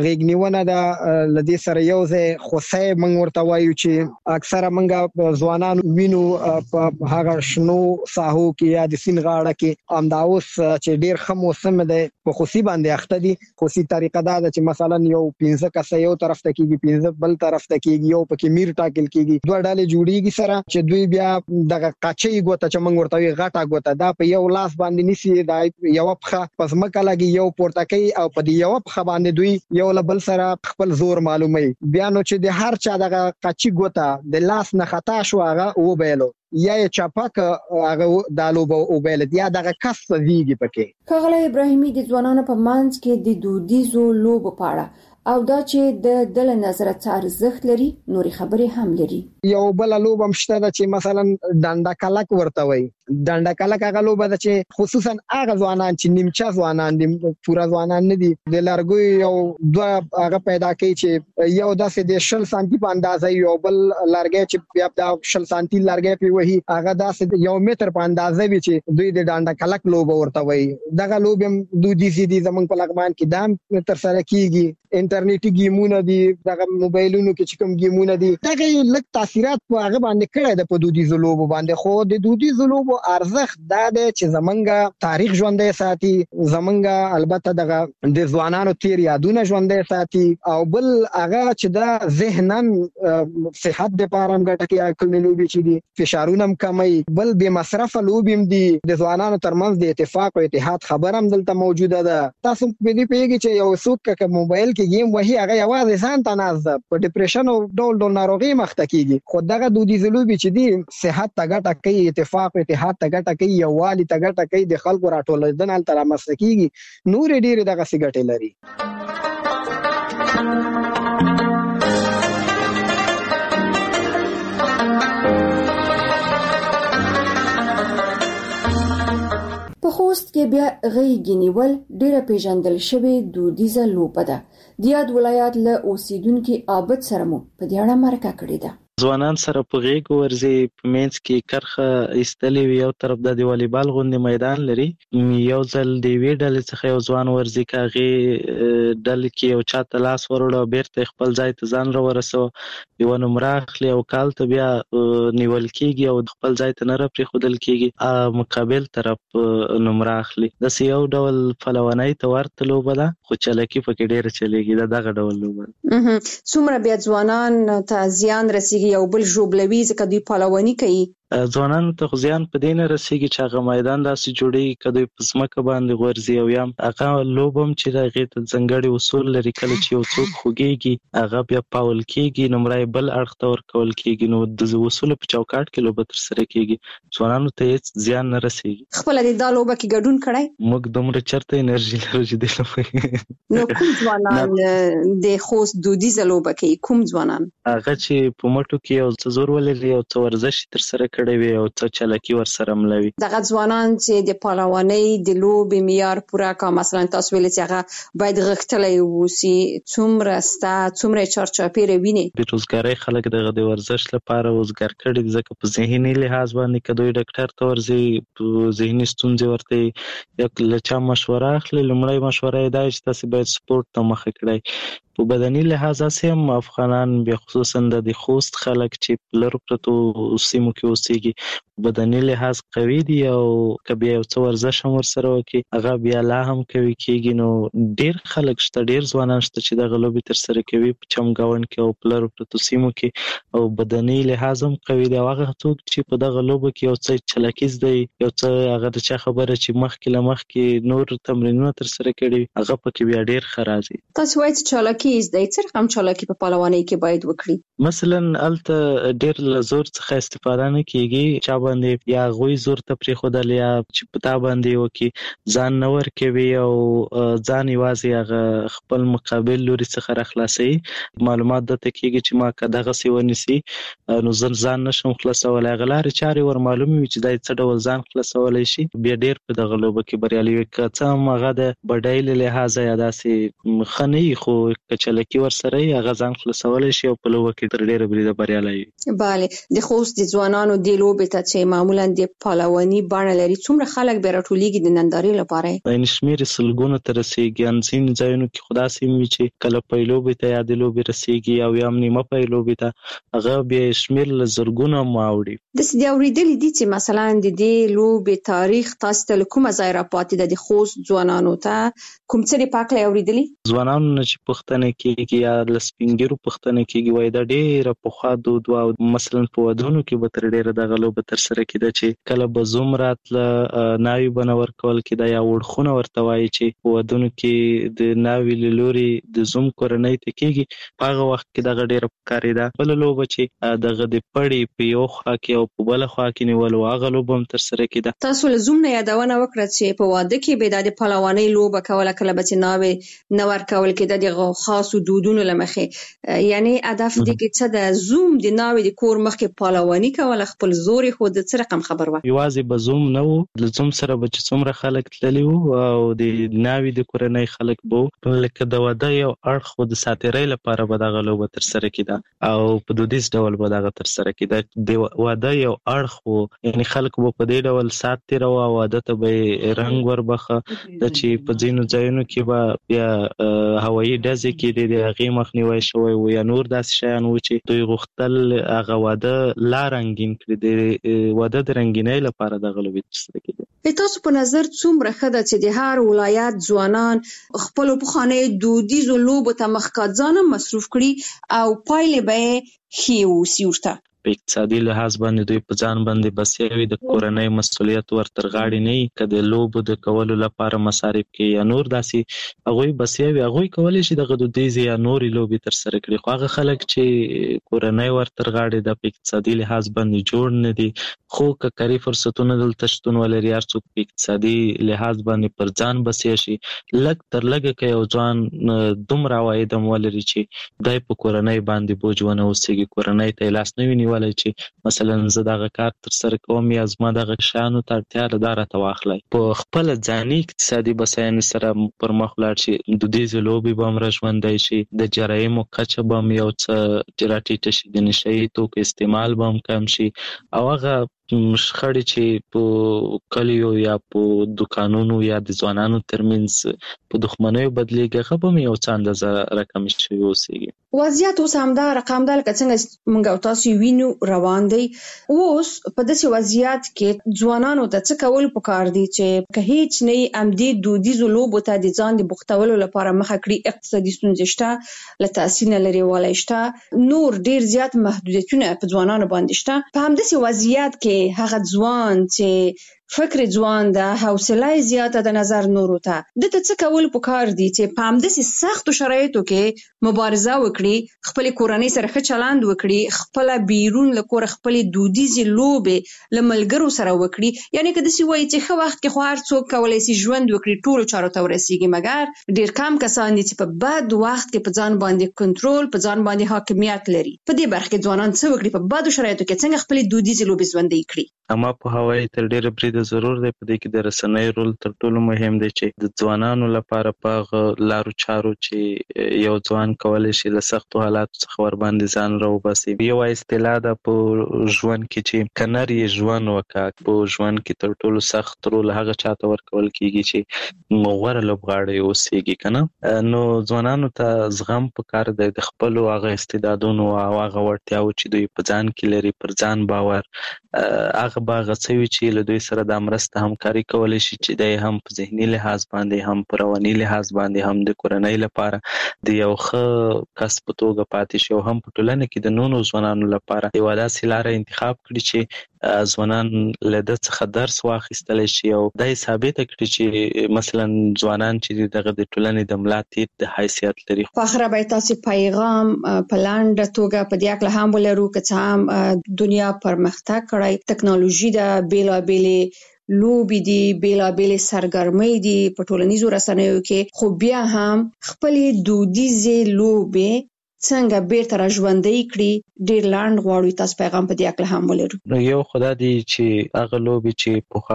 ده لدی سره یو ځای خوسه منګ ورته وایو چې اکثر منګه ځوانان وینو په هغه شنو ساحو کې یا د سین غاړه کې امداوس چې ډیر ښه موسم ده په خوسي باندې اخته دي خوسي طریقه دا چې مثلا یو 15 کسه یو طرف ته کېږي 15 بل طرف ته کېږي یو پکې میر ټاکل کېږي دوه ډلې جوړیږي سره چې دوی بیا دغه قاچي ګوته چې موږ ورته وی غټه ګوته دا په یو لاس باندې نسی دا یو پخه پس مکه لګي یو پورتکي او په دې یو پخه باندې دوی یو لبل سره خپل زور معلومي بیا نو چې د هر چا دغه قاچي ګوته د لاس نه خطا شو هغه و بیلو یا چاپک هغه دالو او بیلت یا دغه کس ویږي پکې کغله ابراهیمي د ځوانانو په منځ کې د دودیزو لوبو په اړه او دا چې د دل نظر څار ارزښت لري نوري خبرې هم لري یو بل لوب هم شته چې مثلا ډانډا کلک ورته وي ډانډا کلک هغه لوب ده چې خصوصا هغه ځوانان چې نیمچا ځوانان دي پورا ځوانان نه دي د لارګوي یو دوه هغه پیدا کوي چې یو داسې د 60 سانتي په اندازه یو بل لارګي چې بیا د 60 سانتي لارګي په وਹੀ هغه داسې یو متر په اندازه وي چې دوی د ډانډا کلک لوب ورته وي دغه لوب هم دودي سي دي زمونږ په لغمان کې دام تر سره کیږي انټرنیټي گیمونه دي دغه موبایلونو کې چې کوم گیمونه دي دغه لږ تاثیرات په هغه باندې کړی د په دودیزو لوبو باندې خو د دودیزو لوبو ارزښت دا دی چې زمونږ تاریخ ژوندۍ ساتي، زمونږ البته دغه د ځوانانو تیر یادونه ژوندۍ ساتي، او بل هغه چې دا ذهنن صحت لپاره هم ګټه کوي. کومې لوبې چې دي فشارونه هم کموي، بل بې مصرفه لوبې هم دي. د ځوانانو ترمنځ د اتفاق او اتحاد خبر هم دلته موجوده ده. تاسو په دې پیږي چې یو څوک که موبایل کې گیم وهي هغه یوازې ځان ته ناز ده، په ډیپریشن او ډول ناروغي مخته کیږي. خو دغه دودیزه لوبې چې دي صحت ته ګټه کوي، اتفاق او اتحاد ته ګټه کوي، یووالي ته ګټه کوي، د خلکو راټولېدنه هلته رامنځته کیږي، نور ډېرې دغسې ګټې لري. په خوست کې بیا غېږ نیول ډېره پیژندل شوې دودیزه لوبه ده. د یاد ولایت له اوسیدونکو عابد سره مو په دې اړه مرکه کړې ده. ځوانان سره په غېږ ورځي، په منځ کې کرخه ایستلې وي، یو طرف د والیبال غوندې میدان لري، یو ځل د یوې ډلې څخه یو ځوان ورځي که هغې ډلې کې یو چا ته لاس وروړه او بیرته خپل ځای ته ځان راورسوه، یوه نمره اخلي او کال ته بیا نیول کېږي او خپل ځای ته نه راپرېښودل کېږي، مقابل طرف نمره اخلي. داسې یو ډول پلونۍ ته ورته لوبه ده، خو چلکي پکې ډېره چلېږي. دا دغه ډول لوبه ده. څومره بیا ځوانان ته زیان رسېږي یو بل ژوبلوي ځکه دوی پلواني کوي؟ ځوانانو ته خو زیان په دې نه رسېږي چې هغه میدان داسې جوړېږي که دوی په ځمکه باندې غورځي، او یا هغه لوبه هم چې هغې ته ځانګړي اصول لري. کله چې یو څوک خوږېږي هغه بیا پاول کېږي، نمره یې بل اړخ ته ورکول کېږي، نو د اصولو په چوکاټ کې لوبه ترسره کېږي. ځوانانو ته هېڅ زیان نه رسېږي. خپله دې دا لوبه کې ګډون کړی؟ موږ دومره چېرته انرژي لرو چې دې لوبه نو کوم ځوانان د خوست دودیزه لوبه کوي؟ کوم ځوانان؟ هغه چې په مټو کې یو څه زور ولري، یو څه ورزش ترسره کړی وي، او څه چلکي ورسره ملوي. دغه ځوانان چې د پهلوانۍ د لوبې معیار پوره کا، مثلا تاسو ویل چې هغه باید غښتلی واوسي، څومره سته، څومره چارچاپېره ویني؟ د روزګارۍ خلک دغه د ورزش لپاره روزګار کړي دي، ځکه په ذهني لحاظ باندې که دوی ډاکټر ته ورځي، ذهني ستونزې ورته یا له چا مشوره اخلي، لومړی مشوره یې دا چې تاسې باید سپورټ ته مخه کړئ. په بدني لحاظ هسې هم افغانان بیا خصوصا د خوست خلک چې په لرو پرتو سیمو کې اوسېږي بدني لحاظ قوي دي، او که بیا یو څه ورزش هم ورسره وکړي هغه بیا لا هم قوي کېږي. نو ډېر خلک شته، ډېر ځوانان شته چې دغه لوبې ترسره کوي په چمګاونډ کې او په لرو پرتو سیمو کې، او بدني لحاظ هم قوي دي. او هغه څوک چې په دغه لوبه کې یو څه چلکیز دی، یو څه هغه د چا خبره چې مخکې له مخکې نور تمرینونه ترسره کړي، هغه پکې بیا ډېر ښه راځي. تاسو وایئ چې چالاکي زده، څه رقم چالاکي په پهلوانۍ کې باید وکړي؟ مثلا هلته ډېر له زور څخه استفاده نه کېږي، چا باندې یا هغوی زور ته پرېښودل یا چې په تا باندې وکړي، ځان نه ورکوي او ځان یوازې هغه خپل مقابل لوري څخه راخلاصوي. معلومات درته کېږي چې ما که دغسې ونیسي نو زه ځان نشم خلاصولی. هغه لارې چارې ور معلومې وي چې دا څه ډول ځان خلاصولی شي، بیا ډېر په دغه لوبه کې بریالي وي. که څه هم هغه د بډایۍ له لحاظه یا داسې ښه نه وي، خو که چلکي ورسره وي هغه ځان خلاصولی شي او په لوبه کې تر ډېره بریده بریالی وي. بله، د خوست د ځوانانو د لوبې ته چې معمولا د پهلواني بڼه لري، څومره خلک بیا راټولېږي د نندارې لپاره؟ یعنې شمېر سلګونو ته رسېږي. ان ځینې ځایونو کې خو داسې وي چې کله پی لوبې ته یا د لوبې رسېږي او یا هم نیمه پی لوبې ته، هغه بیا شمېر له زرګونو هم اوړي. داسې دې اورېدلي دي چې مثلا د دې لوبې تاریخ تاسو ته له کومه ځای راپاتې ده؟ د خوست ځوانانو ته کوم څه دې په هکله اورېدلي؟ ځوانانو نه چې پوښتنه کېږي یا له سپین ږیرو پوښتنه کېږي، وایي دا ډېره پخوا دود وه، او مثلا په ودونو کې به تر ډېره دغه لوبه ترسره کېده چې کله به زوم راتله ناوې به نه ورکول کېده، یا وړخونه ورته وایي چې په ودونو کې د ناوې له لورې د زوم کورنۍ ته کېږي. په هغه وخت کې دغه ډېره پکارېده. بله لوبه چې دغه د پړې په یو خوا کې او په بله خوا کې نیول، هغه لوبه هم ترسره کېده. تاسو له زوم نه یادونه وکړه چې په واده کې به د پهلوانۍ لوبه کوله، کله به چې ناوې نه ورکول کېده د خاصو دودونو له مخې، یعنی هدف دې کې څه ده؟ زوم د ناوې د کور مخکې پهلواني کوله، خپل زور یې ښوده، څه رقم خبر وه؟ یوازې به زوم نه و، له زوم سره به چې څومره خلک تللي وو او د ناوې د کورنۍ خلک به وو، لکه د واده یو اړخ و، د ساتیرۍ لپاره به دغه لوبه ترسره کېده او په دودیز ډول به دغه ترسره کېده. د واده یو اړخ و، یعنې خلک به په دې ډول سات تېروه او واده ته به یې رنګ وربخه. د چې په ځینو ځایونو کې به بیا هوایي ډزې کېدې د هغې مخنیوی شوی و یا نور داسې شیان و چې دوی غوښتل هغه واده لا رنګین کړي، د واده د رنګینۍ لپاره دغه لوبې ترسره کېدې. تاسو په نظر څومره ښه ده چې د هر ولایت ځوانان خپلو پخوانیو دودیزو لوبو ته مخکې ځان مصروف کړي او پایلې به یې ښې واوسي ورته؟ په اقتصادي لحاظ باندې دوی په ځان باندې بسیا وي، د کورنۍ مسؤلیت ورتر غاړې نه وي، که د لوبو د کولو لپاره مصارف کې یا نور داسې هغوی بسیا وي، هغوی کولی شي دغه دودیزې یا نورې لوبې ترسره کړي. خو هغه خلک چې کورنۍ ورتر غاړې ده په اقتصادي لحاظ باندې جوړ نه دي، خو که کاري فرصتونه دلته شتون ولري، هر څوک په اقتصادي لحاظ باندې پر ځان بسیا شي، لږ تر لږه که یو ځوان دومره عواید هم ولري چې دی په کورنۍ باندې بوج ونه اوسېږي، کورنۍ ته یې لاس نه وي نیولی چې مثلا زه دغه کار ترسره کوم یا زما دغه شیانو ته اړتیا ده دا راته واخلئ. په خپله ځاني اقتصادي بسیاینې سره پر مخ ولاړ شي، دودیزې لوبې به هم راژوندی شي، د جرایمو کچه به هم یو څه راټیټه شي، د نشه یي توکو استعمال به هم کم شي، او هغه شخړې چې په کلیو یا په دکانونو یا د ځوانانو ترمنځ په دښمنیو بدلیږي هغه به یو څه اندازه راکمې شوي اوسېږي. وضعیت اوس همدا رقم ده لکه څنګه موږ او تاسو وینو روان دی. اوس په داسې وضعیت کې ځوانانو ته څه کول پکار دي چې که هیڅ نه همدې دودیزو لوبو ته د ځان د بوختولو لپاره مخه کړي؟ اقتصادي ستونزې شته، له تحصیل نه لرې والی شته، نور ډیر زیات محدودیتونه په ځوانانو باندې شته. په همداسې وضعیت کې هغه ځوان چې فکر ځوان ده، حوصله زیاته د نظر نورو ته، دته څه کول پکار دي چې په همداسې سختو شرایطو کې مبارزه وکړي، خپل کورنۍ سره ښه چلند وکړي، خپل بیرون له کوره خپل دودیزې لوبې له ملګرو سره وکړي. یعنی که داسې وایي چې ښه وخت کې خو هر څوک کولی شي ژوند وکړي، ټولو چارو ته ورسیږي، مګر ډیر کم کسان دي چې په بد وخت کې په ځان باندې کنټرول، په ځان باندې حاکمیت لري. په دې برخه کې ځوانان څه وکړي په بدو شرایطو کې څنګه خپل دودیزې لوبې ژوندۍ کړي؟ اما په هوایي تر ډیره بریده ضرور دی، په دې کې د رسنۍ رول تر ټولو مهم دی چې د ځوانانو لپاره په لارو چارو چې یو ځوان کولی شي له سختو حالاتو څخه ورباندې ځان راوباسي. یو اصطلاح ده په ژوند کې چې که نر یې ژوند وکړه، په ژوند کې تر ټولو سخت رول هغه چاته ورکول کېږي چې غوره لوبغاړی اوسېږي که نه. نو ځوانانو ته زغم پکار دی د خپلو هغه استعدادونو او هغه وړتیاو چې دوی په ځان کې لري، پر ځان باور، هغه به هغه څه وي چې له دوی سره د مرسته همکاري کولی شي چې دی هم په ذهني لحاظ باندې، هم په رواني لحاظ باندې، هم د کورنۍ لپاره د یو ښه کس په توګه پاتې شي، او هم په ټولنه کې د نورو ځوانانو لپاره یوه داسې لاره انتخاب کړي چې ځوانان له ده څخه درس واخیستلی شي او دا یې ثابته کړي چې مثلا ځوانان چې دغه د ټولنې د ملا تیر د حیثیت لري. په اخره باید تاسو پیغام په لنډه توګه په دې اړه هم ولرو که څه هم دنیا پرمختګ کړی، ټکنالوژي ده، بیلابېلې لوبې دي، بیلابېلې سرګرمۍ دي په ټولنیزو رسنیو کې، خو بیا هم خپلې دودیزې لوبې څنګه بیرته را ژوندۍ کړي؟ ډیر لاند غواړو تاسو پیغام په دې اړه هم ولرو. نو یو خدای دی چې هغه لوبې چې پخوا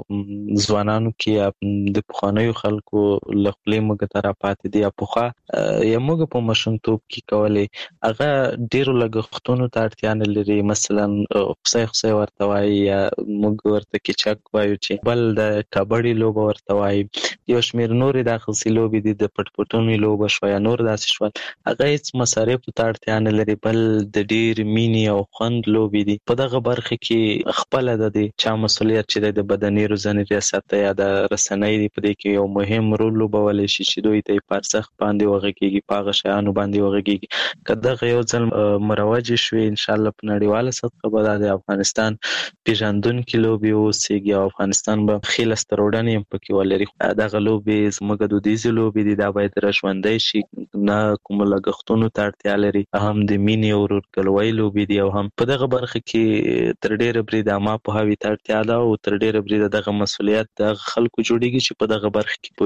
په ځوانانو کې یا د پخوانیو خلکو له خولې موږ ته راپاتې دي یا پخوا یا موږ په ماشومتوب کې کولې، هغه ډیرو لګښتونو ته اړتیا نه لري. مثلا خصی ورته وایي یا موږ ورته کیچک وایو چې بل د کبډي لوبه ورته وایي، یو شمېر نورې داسې لوبې دي، د پټ پټونې لوبه شوه یا نور داسې شول، هغه هېڅ مصارفو ته اړتیا نه لري، بل د ډېر مینې او خوند لوبې دي. په دغه برخه کې خپله د چا مسؤلیت چې دی د بدني روزنې ریاست یا د رسنۍ دی، په دې کې یو مهم رول لوبولی شي چې دوی ته یې په ارزښت باندې وغږېږي، په هغه شیانو باندې وغږېږي. که دغه یو ځل مروجې شوې، انشاءالله په نړیواله سطحه به دا د افغانستان پیژندونکې لوبې اوسېږي او افغانستان به ښې لاسته راوړنې هم پکې ولري. دغه لوبې زموږ دودیزې لوبې دي، دا باید راژوندۍ شي، نه کومو لګښتونو ته اړتیا لري، هم د مینې او ورورګلوۍ لوبې دي، او هم په دغه برخه کې تر ډیره بریده عامه پوهاوي ته اړتیا ده او تر ډیره بریده دغه مسؤلیت د خلکو جوړیږي چې په دغه برخه کې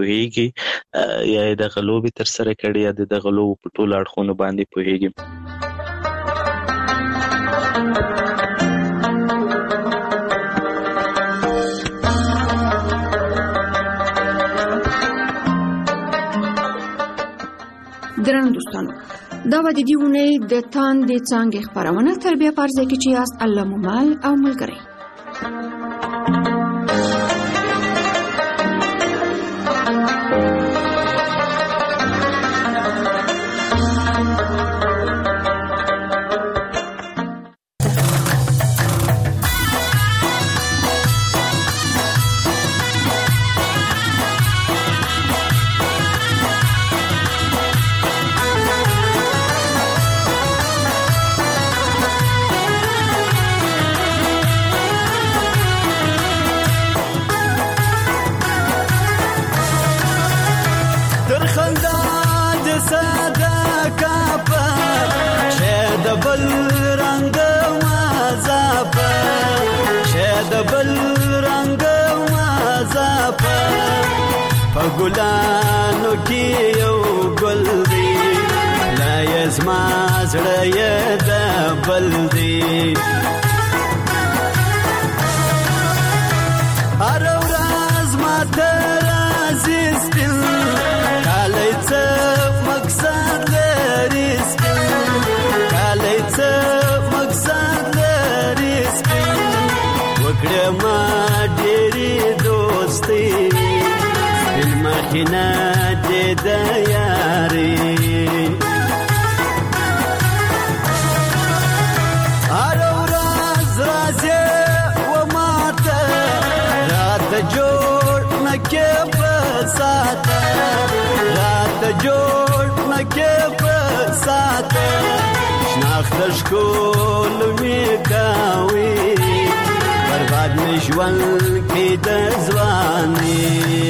پوهیږي یا دغه لوبې ترسره کړي یا دغه لوبو په ټولو اړخونو باندې پوهیږي. درنو دوستانو، دا به د دې اونۍ د تاندې څانګې خپرونه تربیه په ارزه کې چې یاست الله مومل او ملګری. په ګلانو کې یو ګل دی لا یزما زړه یې د بل دی هر ورځ ماته راځي سپین کالی څه مقصد لري سپین کالی څه مقصد لري سپین وکړه ما ډېرې دوستي سپین مخینه دې د یاري هر ورځ راځي و ماته راته جوړ نکې په ساته راته جوړ نکې په ساته شناخت ښکل مې کوي برباد مې ژوند کې د ځواني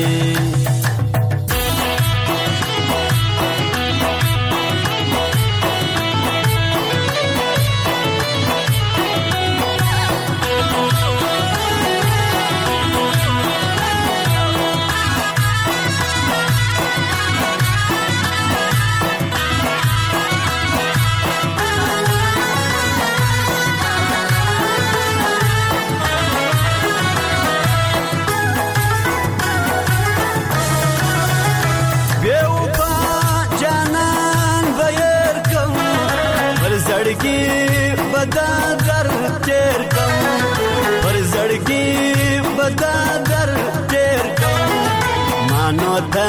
بدادر تیر کم پر زړګي بدادر تیر کم مانو ته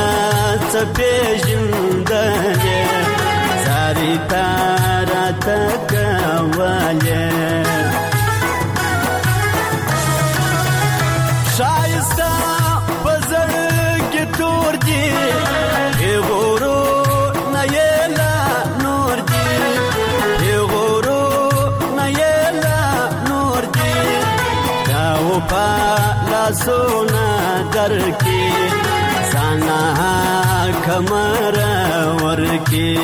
څپېژندلې ساري تارا تکواله شایسته په زړګي تور دي غورو نه یلا نور دي پا لاسونا در کی زانا کمر ور کی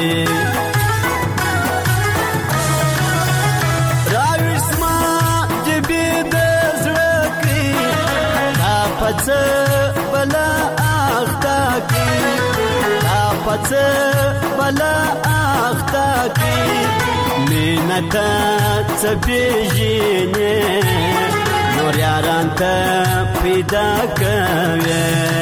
راوسما جبی دزړه کی تا پڅ بلا اختا کی تا پڅ بلا اختا کی مینتا څپېژنې نور یاران ته پیدا کوي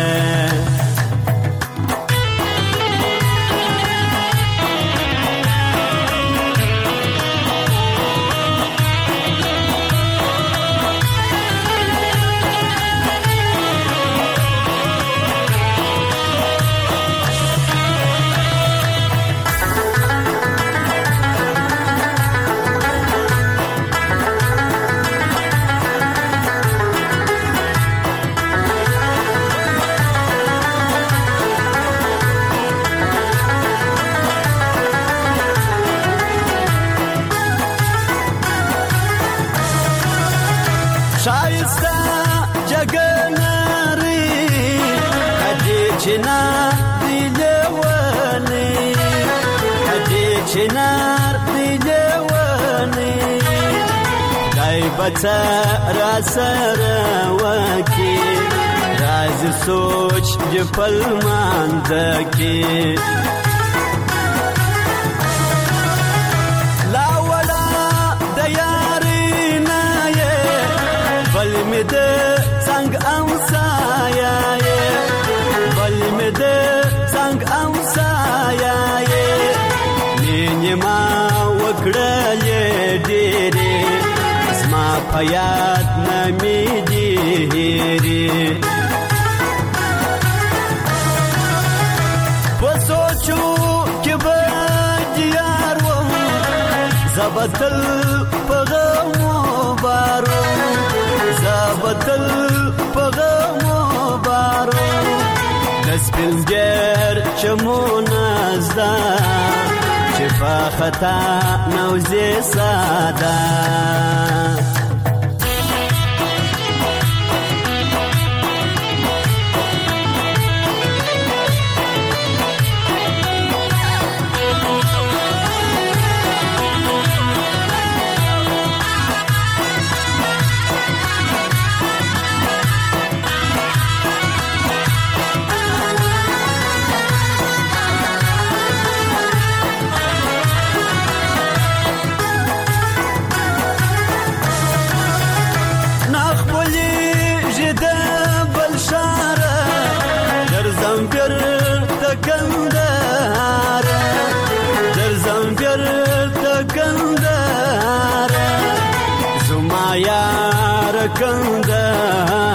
شایسته جګناري کدي چنار دی لونی کدي چنار دی لونی دای بچا را سره وکی راز سوچ جپل ماندکی لا ولا دیاری بل می د څنګه امسایا بل می د څنګه امسایا نیمه وکړلې ډېرې زما په یاد نه مې ډېرې په سوچو کې به دیار وم زبتل په غمو بارو زبتل په غمو بارو دسپلګر چمونه زدا چې په خطا نوځي ساده زما یار کندهار